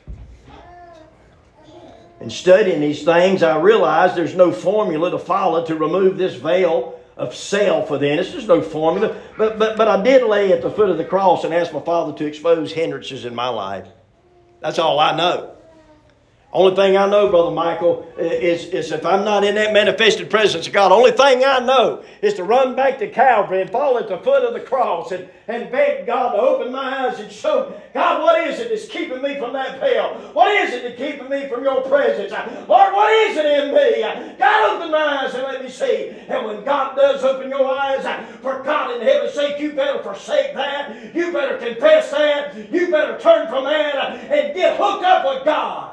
In studying these things, I realize there's no formula to follow to remove this veil of self within us. There's no formula. But I did lay at the foot of the cross and ask my Father to expose hindrances in my life. That's all I know. Only thing I know, Brother Michael, is if I'm not in that manifested presence of God, only thing I know is to run back to Calvary and fall at the foot of the cross and beg God to open my eyes and show me, God, what is it that's keeping me from that veil? What is it that's keeping me from your presence? Lord, what is it in me? God, open my eyes and let me see. And when God does open your eyes, for God in heaven's sake, you better forsake that. You better confess that. You better turn from that and get hooked up with God.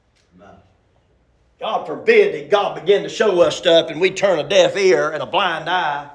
God forbid that God begin to show us stuff and we turn a deaf ear and a blind eye.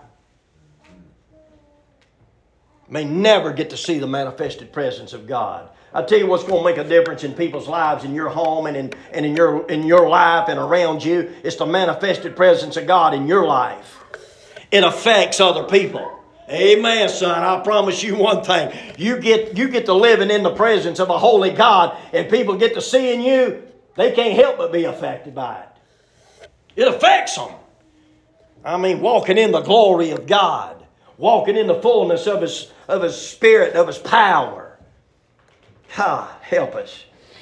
May never get to see the manifested presence of God. I'll tell you what's going to make a difference in people's lives, in your home and in your life and around you. It's the manifested presence of God in your life. It affects other people. Amen, son. I promise you one thing. You get to living in the presence of a holy God, and people get to seeing you. They can't help but be affected by it. It affects them. I mean, walking in the glory of God. walking in the fullness of His Spirit, of His power. God, help us.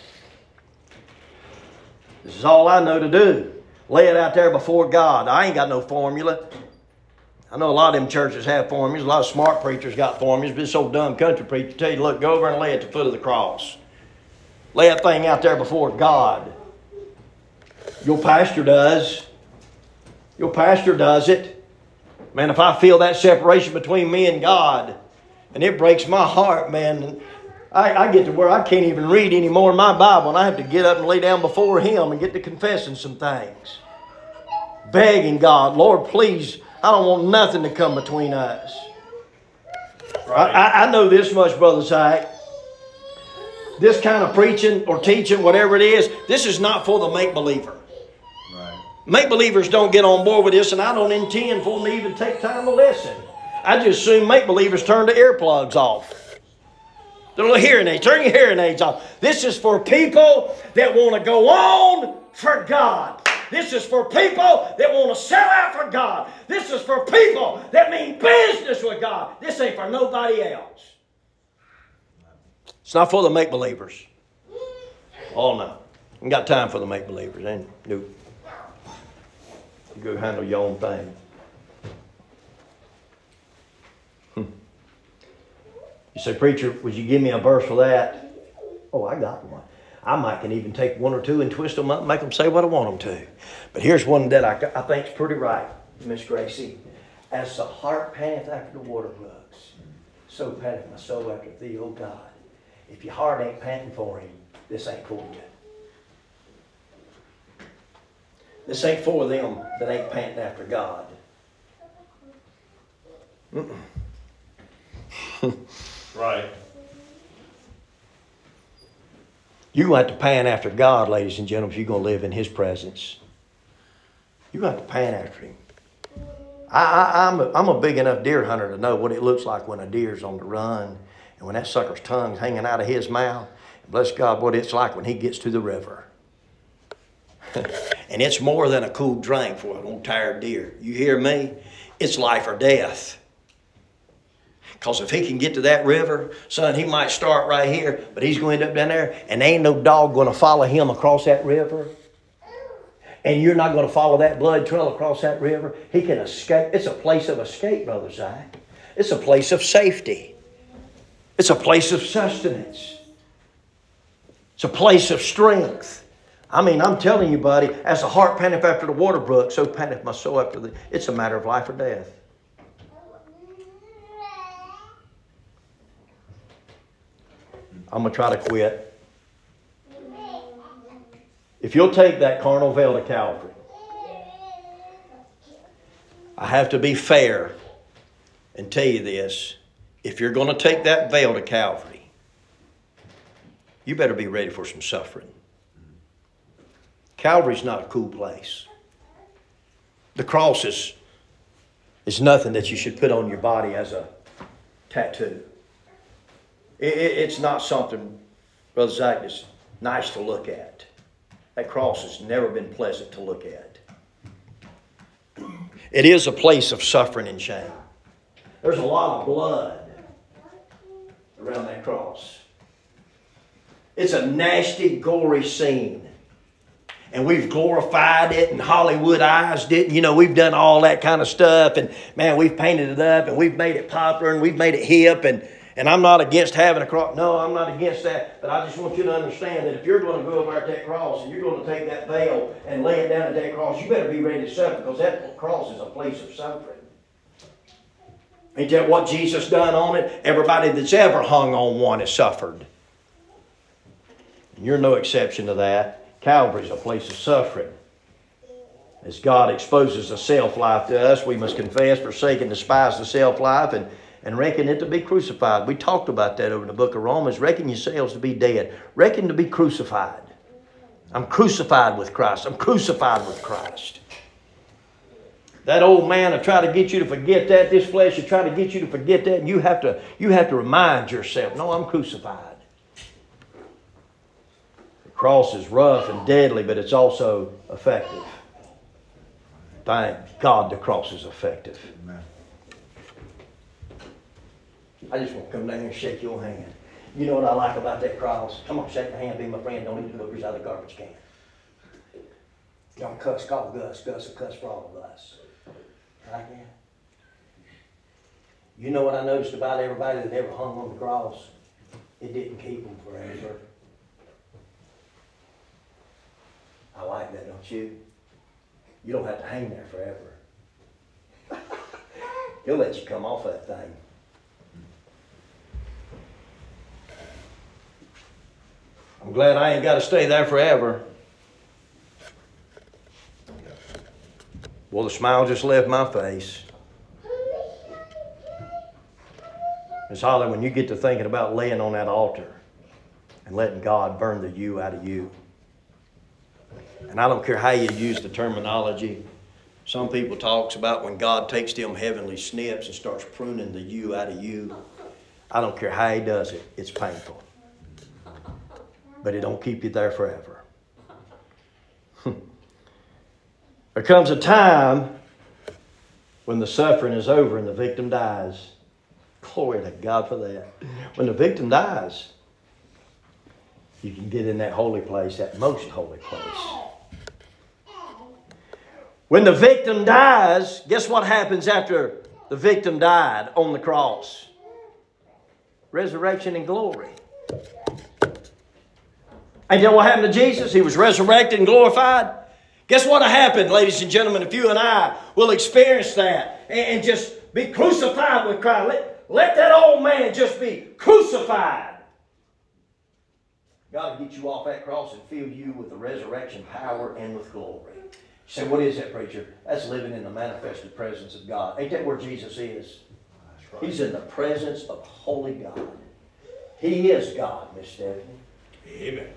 This is all I know to do. Lay it out there before God. I ain't got no formula. I know a lot of them churches have formulas. A lot of smart preachers got formulas. But this old dumb country preacher tell you, look, go over and lay it at the foot of the cross. Lay that thing out there before God. Your pastor does. Your pastor does it. Man, if I feel that separation between me and God, and it breaks my heart, man, I get to where I can't even read any more of my Bible, and I have to get up and lay down before Him and get to confessing some things. Begging God, Lord, please, I don't want nothing to come between us. Right. I know this much, Brother Zach. This kind of preaching or teaching, whatever it is, this is not for the make-believer. Right. Make-believers don't get on board with this, and I don't intend for them to even take time to listen. I just assume make-believers turn the earplugs off. The little hearing aids. Turn your hearing aids off. This is for people that want to go on for God. This is for people that want to sell out for God. This is for people that mean business with God. This ain't for nobody else. It's not for the make-believers. Oh, no. Ain't got time for the make-believers. Ain't nope. You go handle your own thing. You say, preacher, would you give me a verse for that? Oh, I got one. I might can even take one or two and twist them up and make them say what I want them to. But here's one that I think is pretty right, Miss Gracie. As the hart panteth after the water brooks, so panteth my soul after thee, O God. If your heart ain't panting for Him, this ain't for you. This ain't for them that ain't panting after God. Right. You're going to have to pan after God, ladies and gentlemen, if you're going to live in His presence. You're going to have to pan after Him. I'm a big enough deer hunter to know what it looks like when a deer's on the run and when that sucker's tongue's hanging out of his mouth. Bless God, what it's like when he gets to the river. And it's more than a cool drink for an old tired deer. You hear me? It's life or death. Because if he can get to that river, son, he might start right here, but he's going to end up down there, and ain't no dog going to follow him across that river. And you're not going to follow that blood trail across that river. He can escape. It's a place of escape, Brother Zach. It's a place of safety. It's a place of sustenance. It's a place of strength. I mean, I'm telling you, buddy, as the hart panteth after the water brook, so panteth my soul after the... It's a matter of life or death. I'm going to try to quit. If you'll take that carnal veil to Calvary, I have to be fair and tell you this. If you're going to take that veil to Calvary, you better be ready for some suffering. Calvary's not a cool place. The cross is nothing that you should put on your body as a tattoo. It's not something, Brother Zach, that's nice to look at. That cross has never been pleasant to look at. It is a place of suffering and shame. There's a lot of blood around that cross. It's a nasty, gory scene. And we've glorified it and Hollywoodized it. You know, we've done all that kind of stuff. And man, we've painted it up and we've made it popular and we've made it hip. And I'm not against having a cross. No, I'm not against that. But I just want you to understand that if you're going to go over at that cross and you're going to take that veil and lay it down at that cross, you better be ready to suffer, because that cross is a place of suffering. Ain't that what Jesus done on it? Everybody that's ever hung on one has suffered. And you're no exception to that. Calvary's a place of suffering. As God exposes the self-life to us, we must confess, forsake, and despise the self-life and reckon it to be crucified. We talked about that over in the book of Romans. Reckon yourselves to be dead. Reckon to be crucified. I'm crucified with Christ. I'm crucified with Christ. That old man will try to get you to forget that. This flesh will try to get you to forget that. And you have to remind yourself, no, I'm crucified. The cross is rough and deadly, but it's also effective. Thank God the cross is effective. Amen. I just want to come down here and shake your hand. You know what I like about that cross? Come on, shake my hand, be my friend. Don't eat the hookers out of the garbage can. Don't cuss, call Gus. Gus will cuss for all of us. Right now. You know what I noticed about everybody that ever hung on the cross? It didn't keep them forever. I like that, don't you? You don't have to hang there forever. He'll let you come off that thing. I'm glad I ain't got to stay there forever. Well, the smile just left my face. Miss Holly, when you get to thinking about laying on that altar and letting God burn the you out of you, and I don't care how you use the terminology, some people talks about when God takes them heavenly snips and starts pruning the you out of you. I don't care how he does it, it's painful. But it don't keep you there forever. There comes a time when the suffering is over and the victim dies. Glory to God for that. When the victim dies, you can get in that holy place, that most holy place. When the victim dies, guess what happens after the victim died on the cross? Resurrection and glory. And you know what happened to Jesus? He was resurrected and glorified. Guess what happened, ladies and gentlemen, if you and I will experience that and just be crucified with Christ. Let that old man just be crucified. God will get you off that cross and fill you with the resurrection power and with glory. You say, what is that, preacher? That's living in the manifested presence of God. Ain't that where Jesus is? Right. He's in the presence of holy God. He is God, Miss Stephanie. Amen.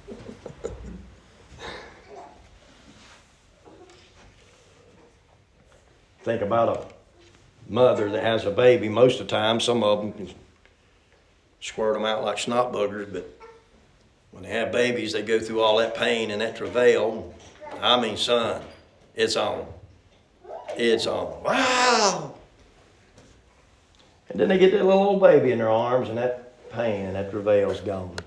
Think about a mother that has a baby. Most of the time, some of them can squirt them out like snot boogers, but when they have babies, they go through all that pain and that travail. I mean, son, it's on. It's on. Wow! And then they get that little old baby in their arms, and that pain and that travail's gone.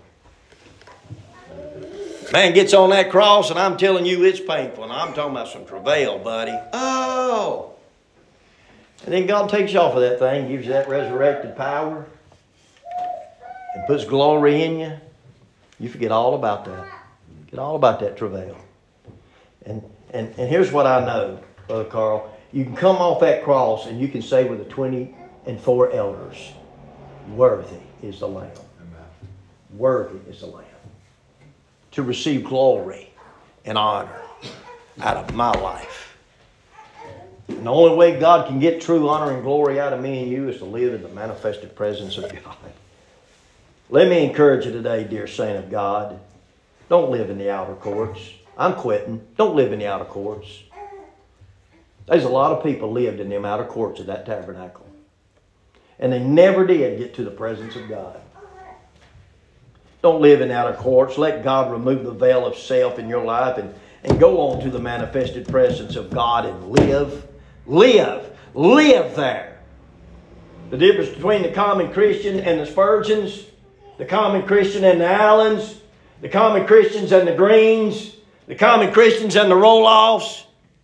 Man gets on that cross, and I'm telling you, it's painful. And I'm talking about some travail, buddy. Oh! And then God takes you off of that thing, gives you that resurrected power, and puts glory in you. You forget all about that. Forget all about that travail. And here's what I know, Brother Carl. You can come off that cross and you can say with the 24 elders, worthy is the Lamb. Worthy is the Lamb. To receive glory and honor out of my life. And the only way God can get true honor and glory out of me and you is to live in the manifested presence of God. Let me encourage you today, dear saint of God. Don't live in the outer courts. I'm quitting. Don't live in the outer courts. There's a lot of people lived in them outer courts of that tabernacle. And they never did get to the presence of God. Don't live in outer courts. Let God remove the veil of self in your life and go on to the manifested presence of God and live. Live there. The difference between the common Christian and the Spurgeons, the common Christian and the Allens, the common Christians and the Greens, the common Christians and the roll-offs,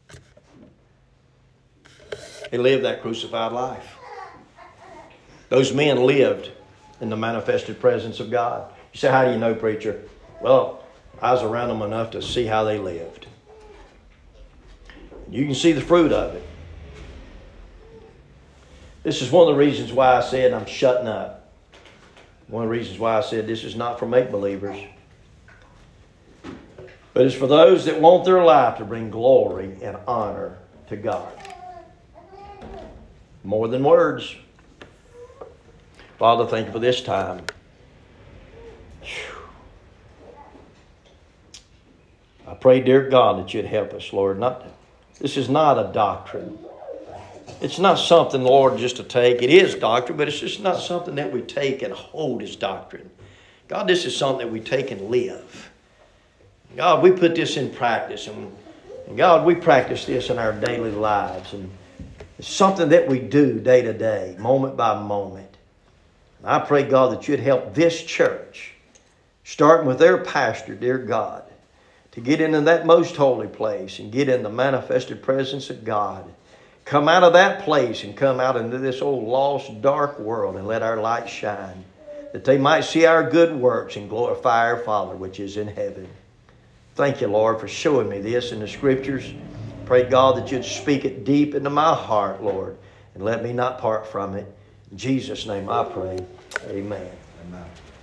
they lived that crucified life. Those men lived in the manifested presence of God. You say, how do you know, preacher? Well, I was around them enough to see how they lived. You can see the fruit of it. This is one of the reasons why I said I'm shutting up. One of the reasons why I said this is not for make-believers. But it's for those that want their life to bring glory and honor to God. More than words. Father, thank you for this time. I pray, dear God, that you'd help us, Lord. This is not a doctrine. It's not something, Lord, just to take. It is doctrine, but it's just not something that we take and hold as doctrine. God, this is something that we take and live. God, we put this in practice. And God, we practice this in our daily lives. And it's something that we do day to day, moment by moment. I pray, God, that you'd help this church, starting with their pastor, dear God, to get into that most holy place and get in the manifested presence of God. Come out of that place and come out into this old lost, dark world and let our light shine, that they might see our good works and glorify our Father which is in heaven. Thank you, Lord, for showing me this in the Scriptures. Pray, God, that you'd speak it deep into my heart, Lord, and let me not part from it. In Jesus' name I pray. Amen. Amen.